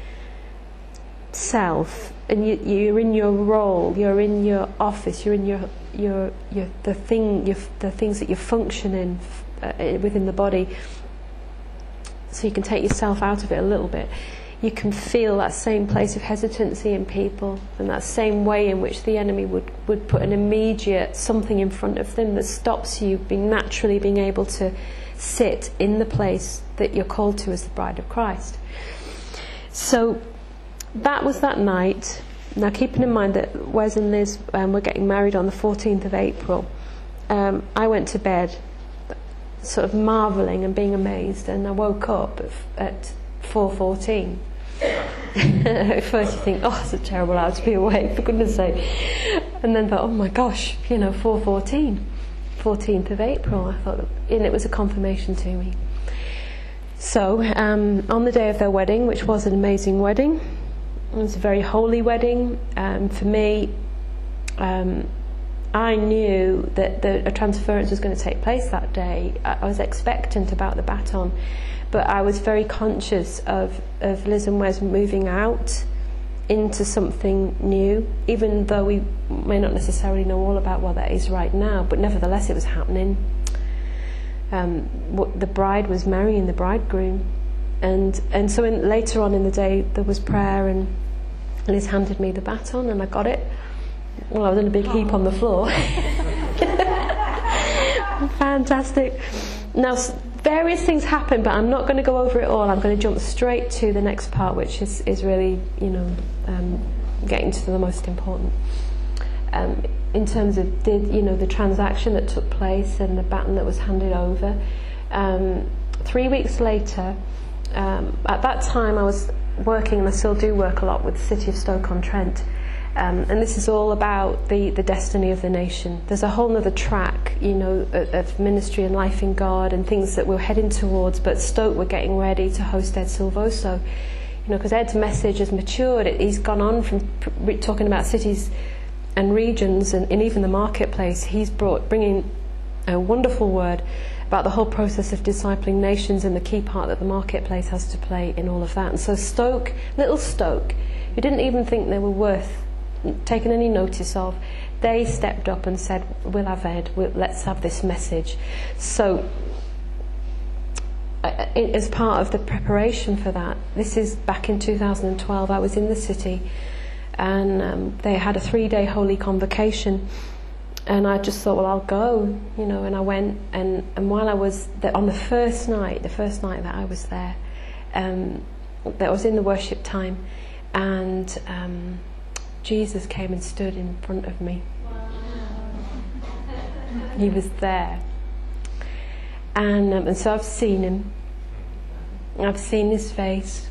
self, and you, you're in your role, you're in your office, you're in your your, your the thing, your, the things that you function in uh, within the body. So you can take yourself out of it a little bit. You can feel that same place of hesitancy in people, and that same way in which the enemy would, would put an immediate something in front of them that stops you being naturally being able to sit in the place that you're called to as the bride of Christ. So that was that night. Now, keeping in mind that Wes and Liz um, were getting married on the fourteenth of April, um, I went to bed sort of marvelling and being amazed, and I woke up at, at four fourteen. At first you think, oh, it's a terrible hour to be awake, for goodness sake. And then thought, oh my gosh, you know, four fourteen, fourteenth of April. I thought, and it was a confirmation to me. So, um, on the day of their wedding, which was an amazing wedding, it was a very holy wedding. Um, for me, um, I knew that the, a transference was going to take place that day. I, I was expectant about the baton, but I was very conscious of, of Liz and Wes moving out into something new, even though we may not necessarily know all about what that is right now, but nevertheless it was happening. Um, what, the bride was marrying the bridegroom, and and so in, later on in the day there was prayer, and Liz handed me the baton and I got it. Well, I was in a big heap on the floor. Fantastic. Now, various things happened, but I'm not going to go over it all. I'm going to jump straight to the next part, which is, is really, you know, um, getting to the most important. Um, in terms of, did you know, the transaction that took place and the baton that was handed over. Um, three weeks later, um, at that time I was working, and I still do work a lot with the city of Stoke-on-Trent. Um, and this is all about the, the destiny of the nation. There's a whole other track, you know, of, of ministry and life in God and things that we're heading towards. But Stoke were getting ready to host Ed Silvoso, you know, because Ed's message has matured. It, he's gone on from pr- talking about cities and regions and, and even the marketplace. He's brought bringing a wonderful word about the whole process of discipling nations and the key part that the marketplace has to play in all of that. And so Stoke, little Stoke, who didn't even think they were worth taken any notice of, they stepped up and said, we'll have Ed, we'll, let's have this message. So uh, it, as part of the preparation for that, this is back in two thousand twelve, I was in the city, and um, they had a three-day holy convocation, and I just thought, well, I'll go, you know, and I went, and, and while I was there, on the first night, the first night that I was there, um, that was in the worship time, and um, Jesus came and stood in front of me. Wow. He was there. And, um, and so I've seen him. I've seen his face.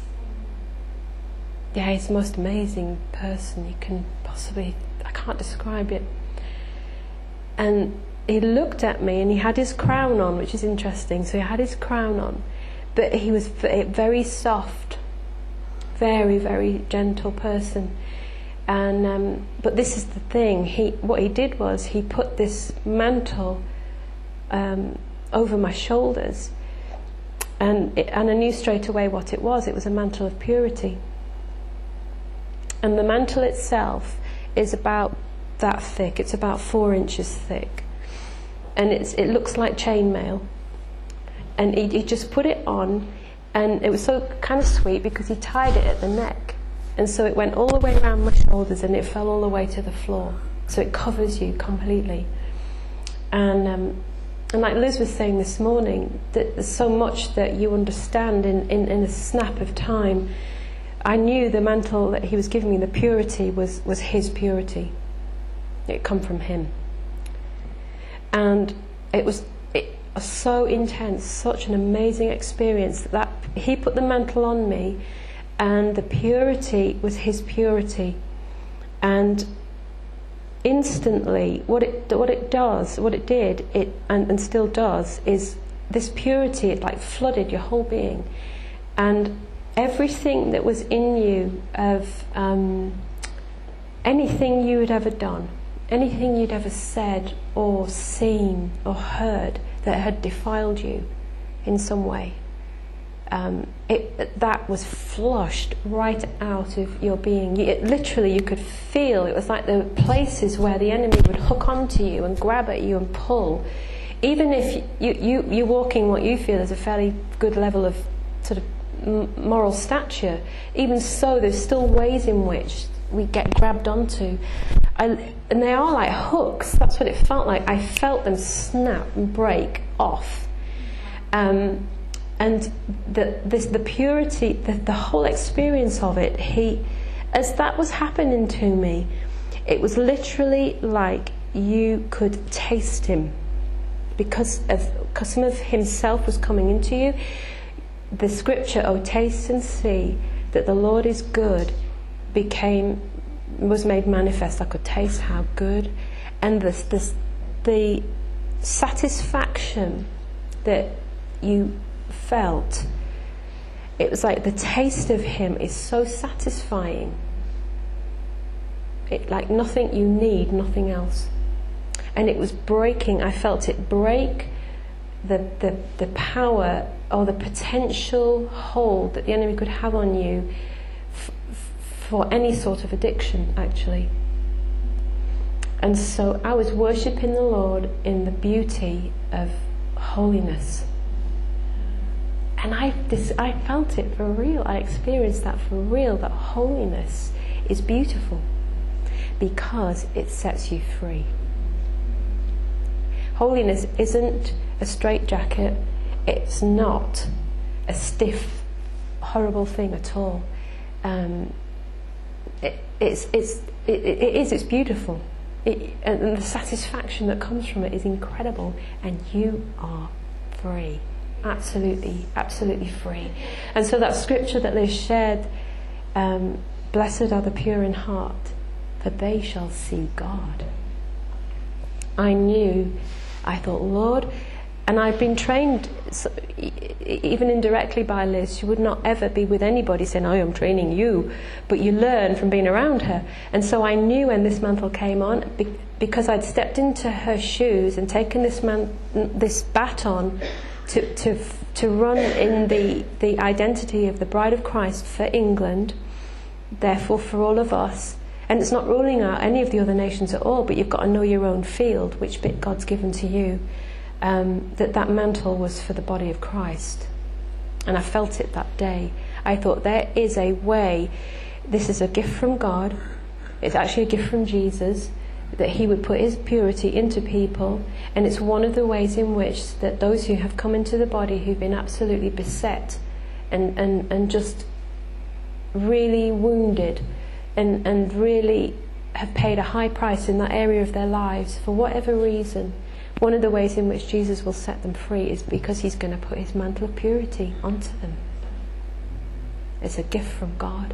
Yeah, he's the most amazing person you can possibly, I can't describe it. And he looked at me, and he had his crown on, which is interesting. So he had his crown on, but he was very soft, very, very gentle person. And um, but this is the thing. He what he did was he put this mantle um, over my shoulders, and it, and I knew straight away what it was. It was a mantle of purity. And the mantle itself is about that thick. It's about four inches thick, and it's it looks like chainmail. And he, he just put it on, and it was so kind of sweet because he tied it at the neck. And so it went all the way around my shoulders, and it fell all the way to the floor. So it covers you completely. And um, and like Liz was saying this morning, that there's so much that you understand in, in, in a snap of time. I knew the mantle that he was giving me, the purity, was, was his purity. It come from him. And it was it was so intense, such an amazing experience that, that he put the mantle on me, and the purity was his purity. And instantly, what it what it does, what it did, it and, and still does, is this purity, it like flooded your whole being. And everything that was in you of um, anything you had ever done, anything you'd ever said or seen or heard that had defiled you in some way. Um, it, that was flushed right out of your being. You, it, literally, you could feel, it was like there were places where the enemy would hook onto you and grab at you and pull. Even if you, you, you're walking what you feel is a fairly good level of sort of m- moral stature, even so, there's still ways in which we get grabbed onto. I, and they are like hooks. That's what it felt like. I felt them snap and break off. Um, and the, this, the purity, the, the whole experience of it, he, as that was happening to me, it was literally like you could taste him. Because of, because some of himself was coming into you. The scripture, "Oh, taste and see that the Lord is good," became, was made manifest. I could taste how good. And this, this, the satisfaction that you felt, it was like the taste of him is so satisfying. It, like nothing you need, nothing else. And it was breaking. I felt it break the, the, the power or the potential hold that the enemy could have on you f- for any sort of addiction, actually. And so I was worshipping the Lord in the beauty of holiness. And I, this, I felt it for real. I experienced that for real, that holiness is beautiful because it sets you free. Holiness isn't a straitjacket. It's not a stiff, horrible thing at all. Um, it, it's, it's, it, it is, it's beautiful. It, and the satisfaction that comes from it is incredible. And you are free. Absolutely, absolutely free. And so that scripture that Liz shared, um, blessed are the pure in heart, for they shall see God. I knew, I thought, Lord, and I've been trained, so, even indirectly by Liz, she would not ever be with anybody saying, I am training you, but you learn from being around her. And so I knew when this mantle came on, because I'd stepped into her shoes and taken this man, this baton to to to run in the, the identity of the bride of Christ for England, therefore for all of us. And it's not ruling out any of the other nations at all, but you've got to know your own field, which bit God's given to you. Um, that that mantle was for the body of Christ. And I felt it that day. I thought there is a way, this is a gift from God, it's actually a gift from Jesus, that he would put his purity into people, and it's one of the ways in which that those who have come into the body who've been absolutely beset and, and, and just really wounded and, and really have paid a high price in that area of their lives for whatever reason, one of the ways in which Jesus will set them free is because he's going to put his mantle of purity onto them. It's a gift from God.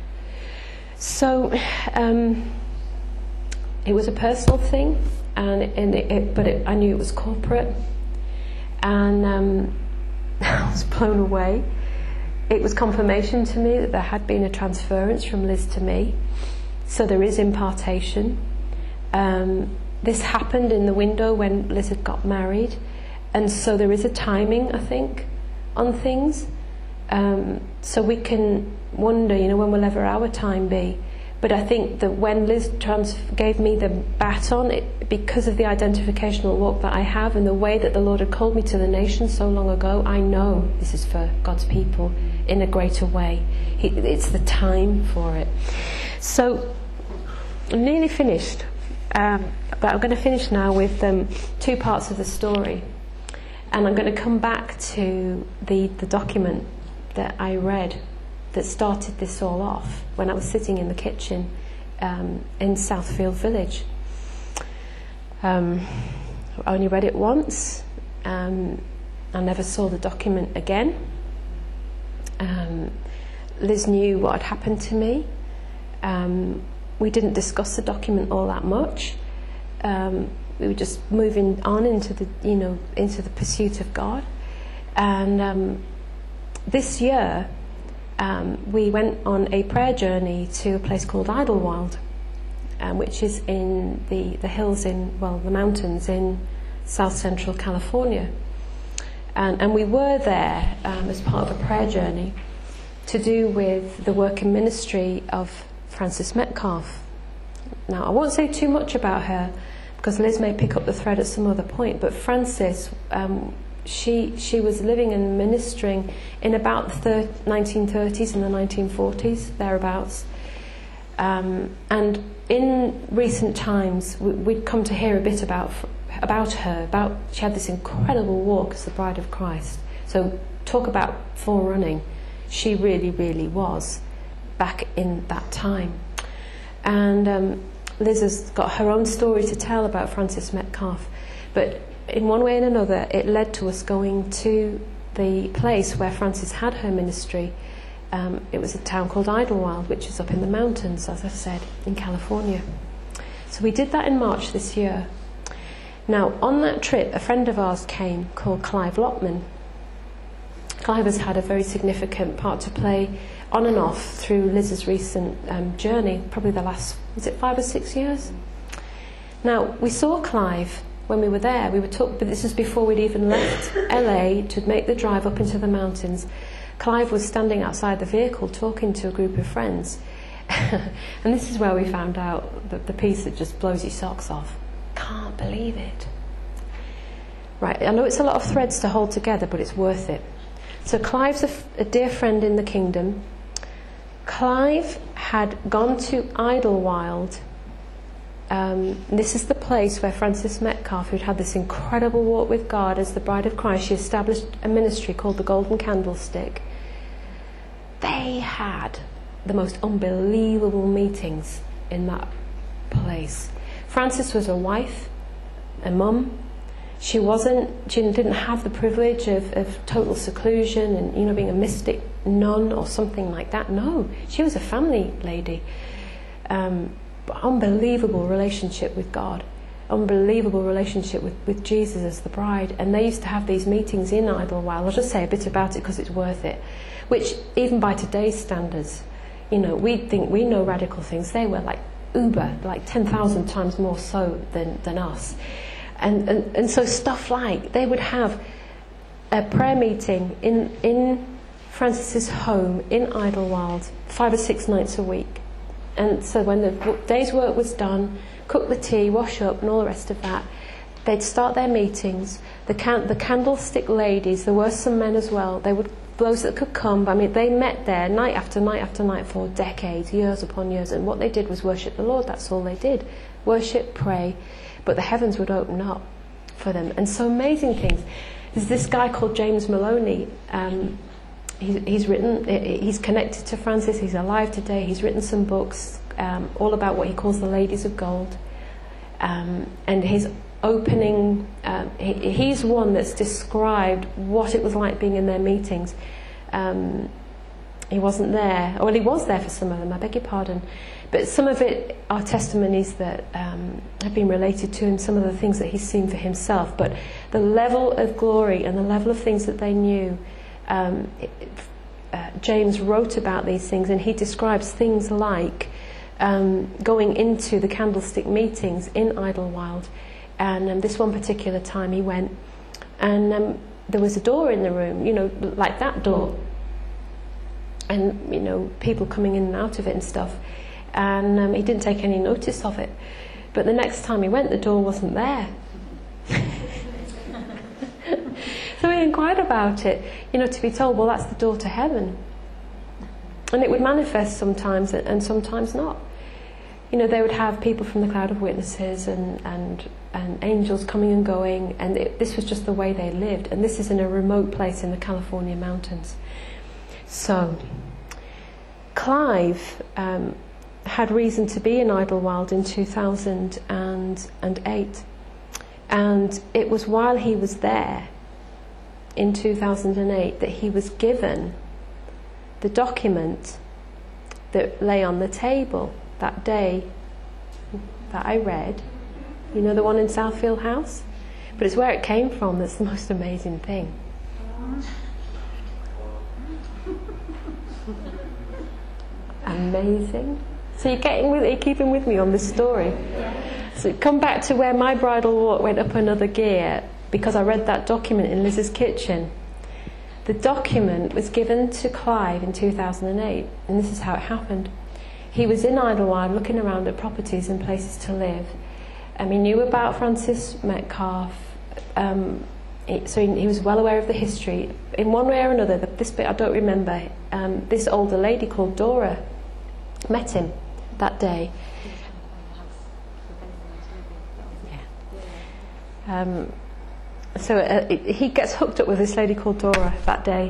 So um, it was a personal thing, and, and it, it, but it, I knew it was corporate, and um, I was blown away. It was confirmation to me that there had been a transference from Liz to me, so there is impartation. Um, this happened in the window when Liz had got married, and so there is a timing, I think, on things. Um, so we can wonder, you know, when will ever our time be? But I think that when Liz trans- gave me the baton, it, because of the identificational walk that I have and the way that the Lord had called me to the nation so long ago, I know this is for God's people in a greater way. He, it's the time for it. So I'm nearly finished, um, but I'm going to finish now with um, two parts of the story, and I'm going to come back to the, the document that I read that started this all off when I was sitting in the kitchen um, in Southfield Village. Um, I only read it once. Um, I never saw the document again. Um, Liz knew what had happened to me. Um, we didn't discuss the document all that much. Um, we were just moving on into the, you know, into the pursuit of God. And um, this year, um, we went on a prayer journey to a place called Idlewild, um, which is in the, the hills in, well, the mountains in south central California. And, and we were there um, as part of a prayer journey to do with the work and ministry of Frances Metcalfe. Now, I won't say too much about her, because Liz may pick up the thread at some other point, but Frances, um, she she was living and ministering in about the thir- nineteen thirties and the nineteen forties, thereabouts. Um, and in recent times, we, we'd come to hear a bit about about her. About she had this incredible walk as the bride of Christ. So talk about forerunning. She really, really was back in that time. And um, Liz has got her own story to tell about Frances Metcalfe, but in one way and another it led to us going to the place where Frances had her ministry. Um, it was a town called Idlewild, which is up in the mountains, as I said, in California. So we did that in March this year. Now, on that trip, a friend of ours came called Clive Lotman. Clive has had a very significant part to play on and off through Liz's recent um, journey, probably the last, was it five or six years? Now, we saw Clive when we were there. We were talk- but this was before we'd even left L A to make the drive up into the mountains. Clive was standing outside the vehicle talking to a group of friends. And this is where we found out that the piece that just blows your socks off. Can't believe it. Right, I know it's a lot of threads to hold together, but it's worth it. So Clive's a, f- a dear friend in the kingdom. Clive had gone to Idlewild. Um, this is the place where Frances Metcalfe, who'd had this incredible walk with God as the bride of Christ, she established a ministry called the Golden Candlestick. They had the most unbelievable meetings in that place. Frances was a wife, a mum. She wasn't, she didn't have the privilege of, of total seclusion and, you know, being a mystic nun or something like that. No, she was a family lady. Um, unbelievable relationship with God. Unbelievable relationship with, with Jesus as the bride. And they used to have these meetings in Idlewild. I'll just say a bit about it because it's worth it. Which, even by today's standards, you know, we think we know radical things. They were like uber, like ten thousand times more so than, than us. And, and and so stuff like, they would have a prayer meeting in in Frances's home in Idlewild five or six nights a week. And so when the day's work was done, cook the tea, wash up and all the rest of that, they'd start their meetings. The can, the candlestick ladies, there were some men as well, they would, those that could come, I mean, they met there night after night after night for decades, years upon years, and what they did was worship the Lord. That's all they did. Worship, pray. But the heavens would open up for them. And so amazing things. There's this guy called James Maloney. Um, he, he's written, he's connected to Frances. He's alive today. He's written some books um, all about what he calls the Ladies of Gold. Um, and his opening, um, he, he's one that's described what it was like being in their meetings. Um, he wasn't there. Well, he was there for some of them, I beg your pardon. But some of it are testimonies that um, have been related to him, some of the things that he's seen for himself. But the level of glory and the level of things that they knew, um, it, uh, James wrote about these things, and he describes things like um, going into the candlestick meetings in Idlewild. And um, this one particular time he went, and um, there was a door in the room, you know, like that door. And, you know, people coming in and out of it and stuff. And um, he didn't take any notice of it. But the next time he went, the door wasn't there. So he inquired about it, you know, to be told, well, that's the door to heaven. And it would manifest sometimes and sometimes not. You know, they would have people from the cloud of witnesses and, and, and angels coming and going, and it, this was just the way they lived. And this is in a remote place in the California mountains. So, Clive um, had reason to be in Idlewild in two thousand eight, and it was while he was there in two thousand eight that he was given the document that lay on the table that day that I read. You know, the one in Southfield House? But it's where it came from that's the most amazing thing. Amazing. So you're getting with, you're keeping with me on this story. So come back to where my bridal walk went up another gear, because I read that document in Liz's kitchen. The document was given to Clive in two thousand eight, and this is how it happened. He was in Idlewild looking around at properties and places to live. Um, he knew about Francis Metcalfe, um, it, so he, he was well aware of the history. In one way or another, the, this bit I don't remember, um, this older lady called Dora met him that day. Yeah. Um, so uh, it, he gets hooked up with this lady called Dora that day.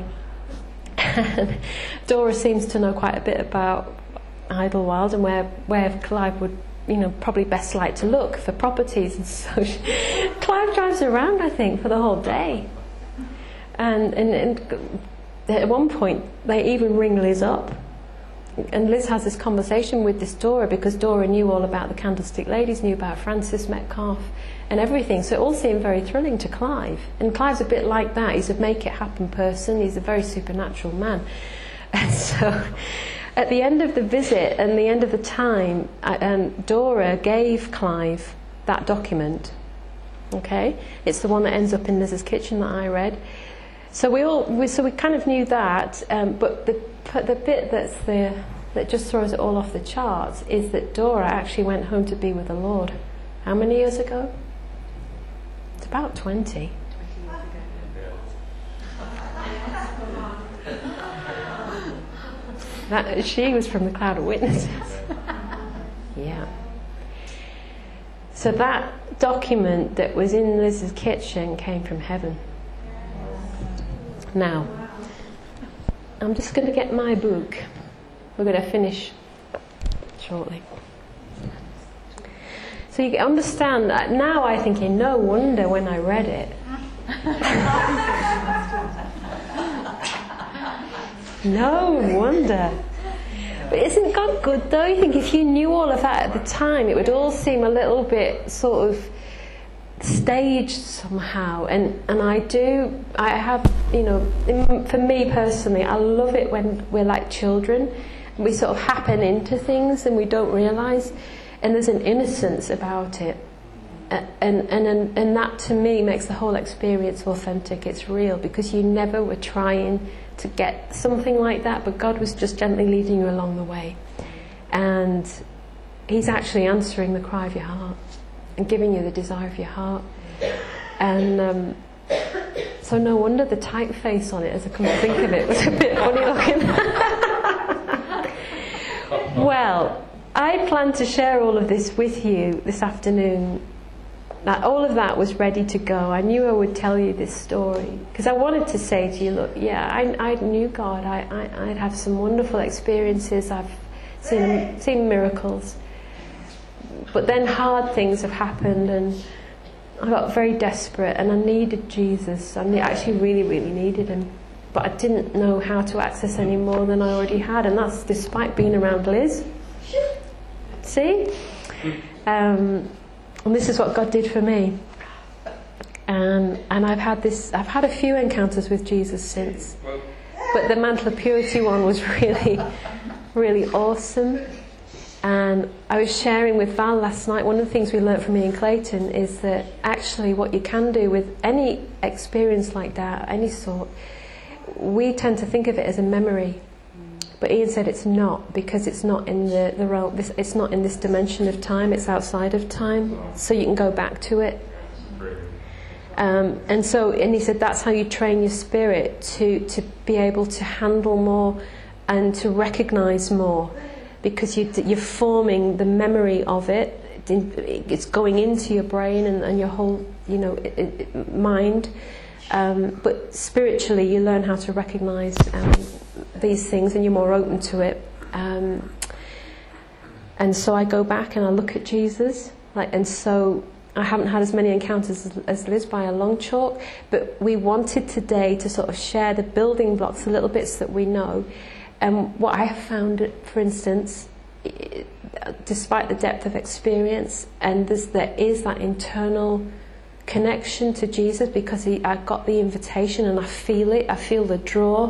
Dora seems to know quite a bit about Idlewild and where, where Clive would, you know, probably best like to look for properties. And so she, Clive drives around, I think, for the whole day. And, and, and at one point, they even ring Liz up. And Liz has this conversation with this Dora, because Dora knew all about the Candlestick Ladies, knew about Francis Metcalfe and everything. So it all seemed very thrilling to Clive. And Clive's a bit like that. He's a make-it-happen person. He's a very supernatural man. And so at the end of the visit and the end of the time, um, Dora gave Clive that document. Okay? It's the one that ends up in Liz's kitchen that I read. So we all, we, so we kind of knew that, um, but the the bit that's the that just throws it all off the charts is that Dora actually went home to be with the Lord. How many years ago? It's about twenty. That, she was from the cloud of witnesses. Yeah. So that document that was in Liz's kitchen came from heaven. Now, I'm just going to get my book. We're going to finish shortly. So you understand that now. I think, no wonder when I read it. No wonder. But isn't God good though? You think if you knew all of that at the time, it would all seem a little bit sort of staged somehow. And and I do, I have, you know, in, for me personally, I love it when we're like children. We sort of happen into things and we don't realise. And there's an innocence about it. And, and, and, and that to me makes the whole experience authentic. It's real, because you never were trying to get something like that, but God was just gently leading you along the way. And He's actually answering the cry of your heart and giving you the desire of your heart. And um, so no wonder the typeface on it, as I come to think of it, was a bit funny looking. Well, I planned to share all of this with you this afternoon. That all of that was ready to go. I knew I would tell you this story because I wanted to say to you, look, yeah, I, I knew God. I, I, I'd have some wonderful experiences. I've seen seen miracles. But then hard things have happened, and I got very desperate, and I needed Jesus. I ne- actually really, really needed Him. But I didn't know how to access any more than I already had, and that's despite being around Liz. See? Um, and this is what God did for me. Um, and I've had this. I've had a few encounters with Jesus since. But the Mantle of Purity one was really, really awesome. And I was sharing with Val last night, one of the things we learnt from Ian Clayton is that actually what you can do with any experience like that, any sort, we tend to think of it as a memory. But Ian said it's not, because it's not in the, the realm, this, it's not in this dimension of time, it's outside of time, so you can go back to it. Um, and so, and he said that's how you train your spirit to, to be able to handle more and to recognise more. Because you, you're forming the memory of it, it's going into your brain and, and your whole, you know, it, it, mind. Um, but spiritually, you learn how to recognise um, these things, and you're more open to it. Um, and so I go back and I look at Jesus, like, and so I haven't had as many encounters as, as Liz by a long chalk. But we wanted today to sort of share the building blocks, the little bits that we know. And what I have found, for instance, despite the depth of experience, and there is that internal connection to Jesus, because he, I got the invitation and I feel it, I feel the draw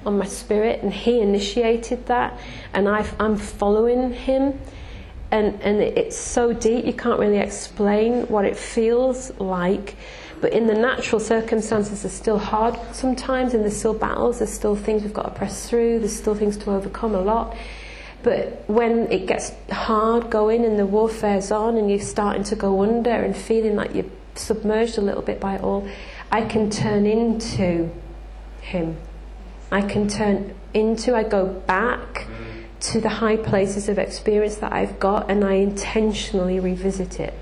on my spirit, and he initiated that, and I've, I'm following him, and, and it's so deep you can't really explain what it feels like. But in the natural circumstances, they're still hard sometimes, and there's still battles, there's still things we've got to press through, there's still things to overcome a lot. But when it gets hard going and the warfare's on and you're starting to go under and feeling like you're submerged a little bit by it all, I can turn into him. I can turn into, I go back to the high places of experience that I've got, and I intentionally revisit it.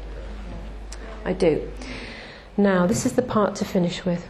I do. Now, this is the part to finish with.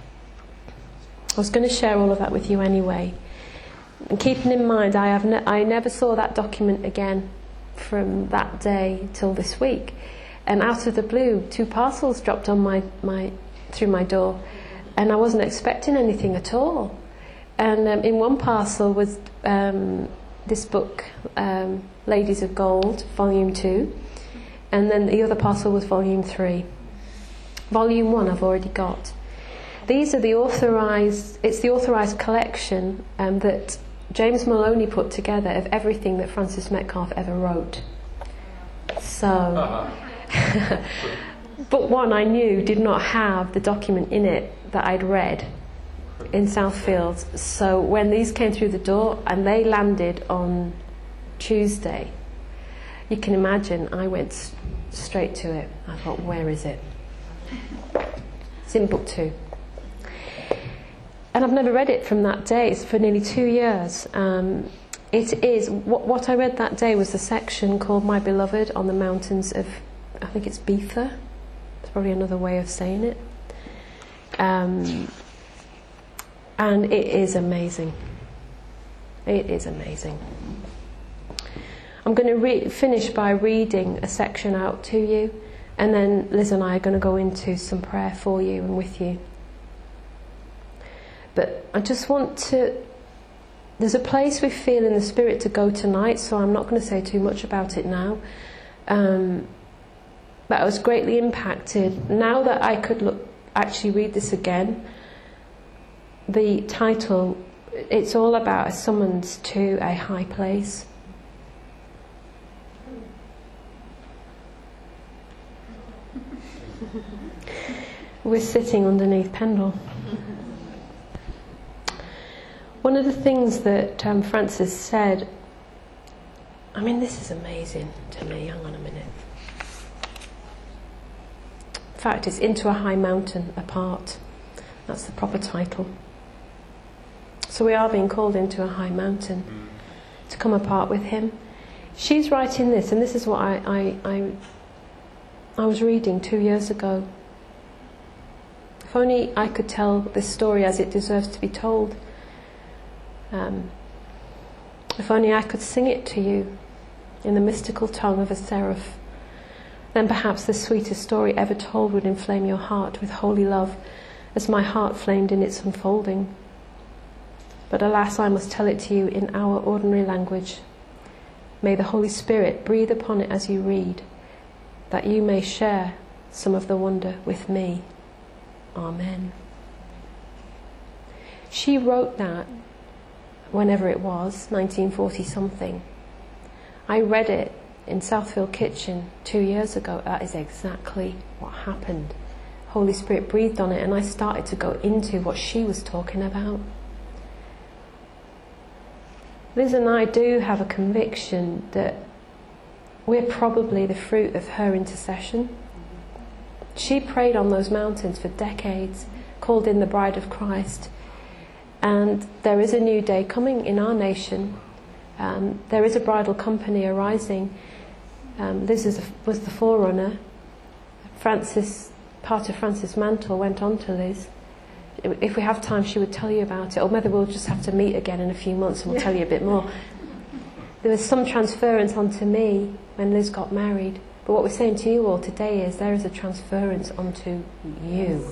I was going to share all of that with you anyway. And keeping in mind, I have ne- I never saw that document again from that day till this week. And out of the blue, two parcels dropped on my, my through my door, and I wasn't expecting anything at all. And um, in one parcel was um, this book, um, Ladies of Gold, Volume Two, and then the other parcel was Volume Three. Volume one I've already got. These are the authorised, it's the authorised collection um, that James Maloney put together of everything that Francis Metcalfe ever wrote. So, uh-huh. But one I knew did not have the document in it that I'd read in Southfields. So when these came through the door and they landed on Tuesday, you can imagine I went s- straight to it. I thought, where is it? It's in book two. And I've never read it from that day. It's for nearly two years. Um, it is, what, what I read that day was the section called My Beloved on the Mountains of, I think it's Beetha. It's probably another way of saying it. Um, and it is amazing. It is amazing. I'm going to re- finish by reading a section out to you, and then Liz and I are going to go into some prayer for you and with you. But I just want to, there's a place we feel in the Spirit to go tonight, so I'm not going to say too much about it now. Um, but I was greatly impacted. Now that I could look, actually read this again, the title, it's all about a summons to a high place. We're sitting underneath Pendle. One of the things that um, Francis said, I mean, this is amazing to me. Hang on a minute. In fact, it's Into a High Mountain Apart. That's the proper title. So we are being called into a high mountain to come apart with him. She's writing this, and this is what I, I, I, I was reading two years ago. If only I could tell this story as it deserves to be told. Um, if only I could sing it to you in the mystical tongue of a seraph, then perhaps the sweetest story ever told would inflame your heart with holy love, as my heart flamed in its unfolding. But alas, I must tell it to you in our ordinary language. May the Holy Spirit breathe upon it as you read, that you may share some of the wonder with me. Amen. She wrote that whenever it was, nineteen forty something. I read it in Southfield Kitchen two years ago. That is exactly what happened. Holy Spirit breathed on it, and I started to go into what she was talking about. Liz and I do have a conviction that we're probably the fruit of her intercession. She prayed on those mountains for decades, called in the Bride of Christ. And there is a new day coming in our nation. Um, there is a bridal company arising. Um, Liz is a, was the forerunner. Francis, part of Francis' mantle went on to Liz. If we have time, she would tell you about it. Or maybe we'll just have to meet again in a few months and we'll tell you a bit more. There was some transference onto me when Liz got married. But what we're saying to you all today is there is a transference onto you.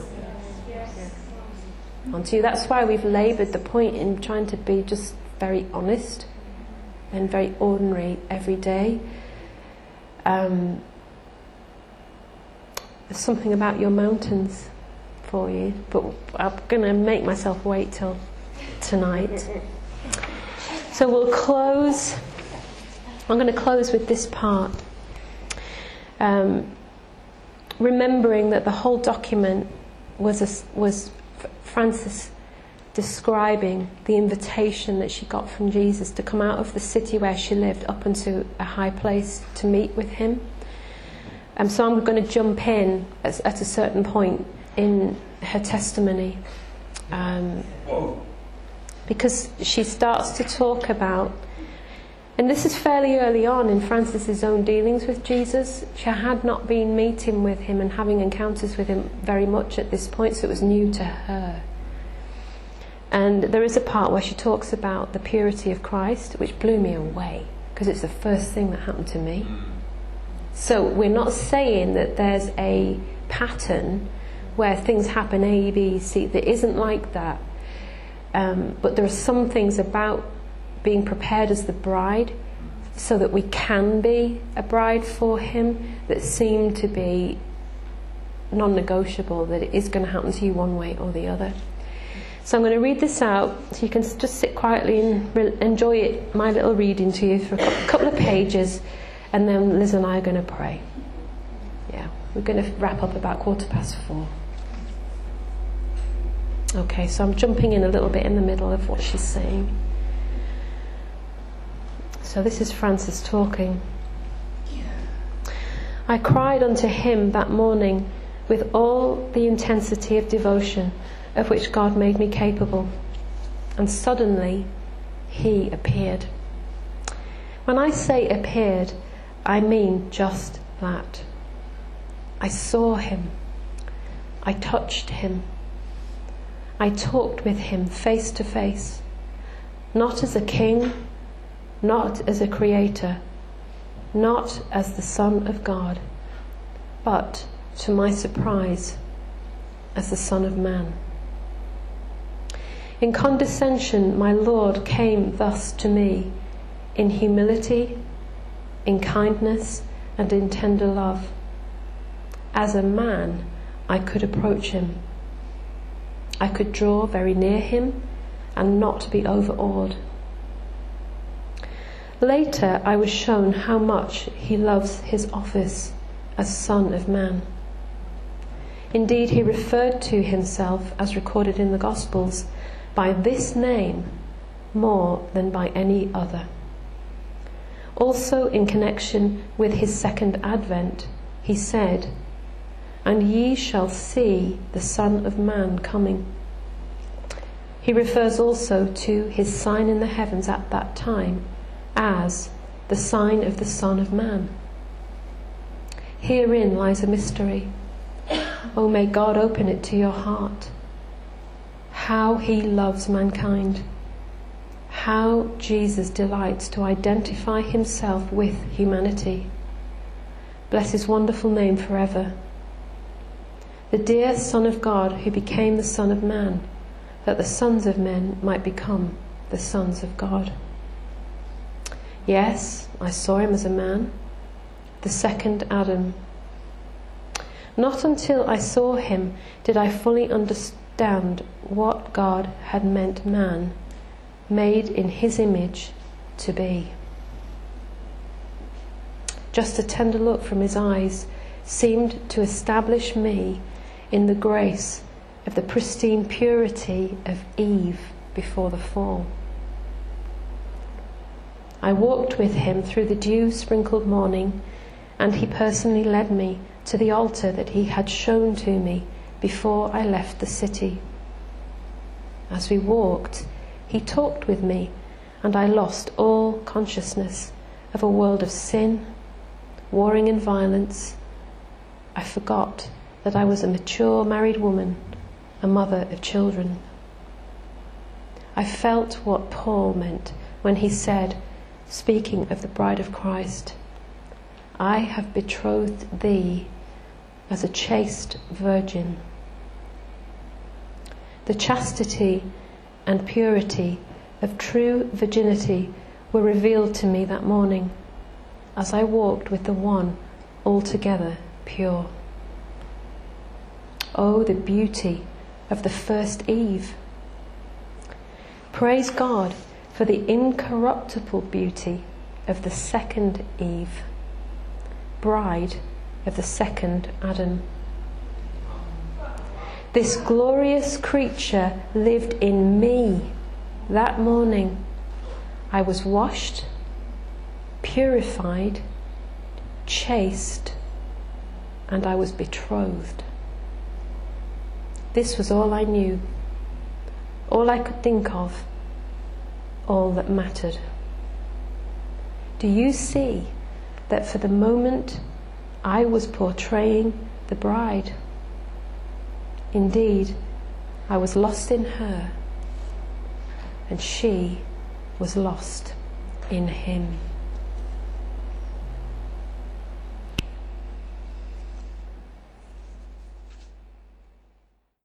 Onto you. That's why we've laboured the point in trying to be just very honest and very ordinary every day. Um, there's something about your mountains for you, but I'm going to make myself wait till tonight. So we'll close. I'm going to close with this part. Um, remembering that the whole document was a, was Frances describing the invitation that she got from Jesus to come out of the city where she lived up into a high place to meet with him. And um, so I'm going to jump in at, at a certain point in her testimony, um, because she starts to talk about, and this is fairly early on in Frances's own dealings with Jesus. She had not been meeting with him and having encounters with him very much at this point, so it was new to her. And there is a part where she talks about the purity of Christ, which blew me away, because it's the first thing that happened to me. So we're not saying that there's a pattern where things happen A, B, C. There isn't like that. Um, but there are some things about being prepared as the bride so that we can be a bride for him that seem to be non-negotiable, that it is going to happen to you one way or the other. So I'm going to read this out so you can just sit quietly and re- enjoy it, my little reading to you for a couple of pages, and then Liz and I are going to pray. Yeah, we're going to wrap up about quarter past four. Okay, so I'm jumping in a little bit in the middle of what she's saying. So this is Frances talking. I cried unto him that morning with all the intensity of devotion of which God made me capable, and suddenly he appeared. When I say appeared, I mean just that. I saw him. I touched him. I talked with him face to face, not as a king, not as a creator, not as the Son of God, but, to my surprise, as the Son of Man. In condescension, my Lord came thus to me, in humility, in kindness, and in tender love. As a man, I could approach him. I could draw very near him and not be overawed. Later, I was shown how much he loves his office as Son of Man. Indeed, he referred to himself, as recorded in the Gospels, by this name more than by any other. Also, in connection with his second advent, he said, "And ye shall see the Son of Man coming." He refers also to his sign in the heavens at that time as the sign of the Son of Man. Herein lies a mystery. Oh, may God open it to your heart. How he loves mankind. How Jesus delights to identify himself with humanity. Bless his wonderful name forever. The dear Son of God who became the Son of Man, that the sons of men might become the sons of God. Yes, I saw him as a man, the second Adam. Not until I saw him did I fully understand what God had meant man, made in his image, to be. Just a tender look from his eyes seemed to establish me in the grace of the pristine purity of Eve before the fall. I walked with him through the dew-sprinkled morning, and he personally led me to the altar that he had shown to me before I left the city. As we walked, he talked with me, and I lost all consciousness of a world of sin, warring and violence. I forgot that I was a mature married woman, a mother of children. I felt what Paul meant when he said, speaking of the bride of Christ, "I have betrothed thee as a chaste virgin." The chastity and purity of true virginity were revealed to me that morning as I walked with the one altogether pure. Oh, the beauty of the first Eve! Praise God for the incorruptible beauty of the second Eve, bride of the second Adam. This glorious creature lived in me that morning. I was washed, purified, chaste, and I was betrothed. This was all I knew, all I could think of, all that mattered. Do you see that for the moment I was portraying the bride? Indeed, I was lost in her, and she was lost in him.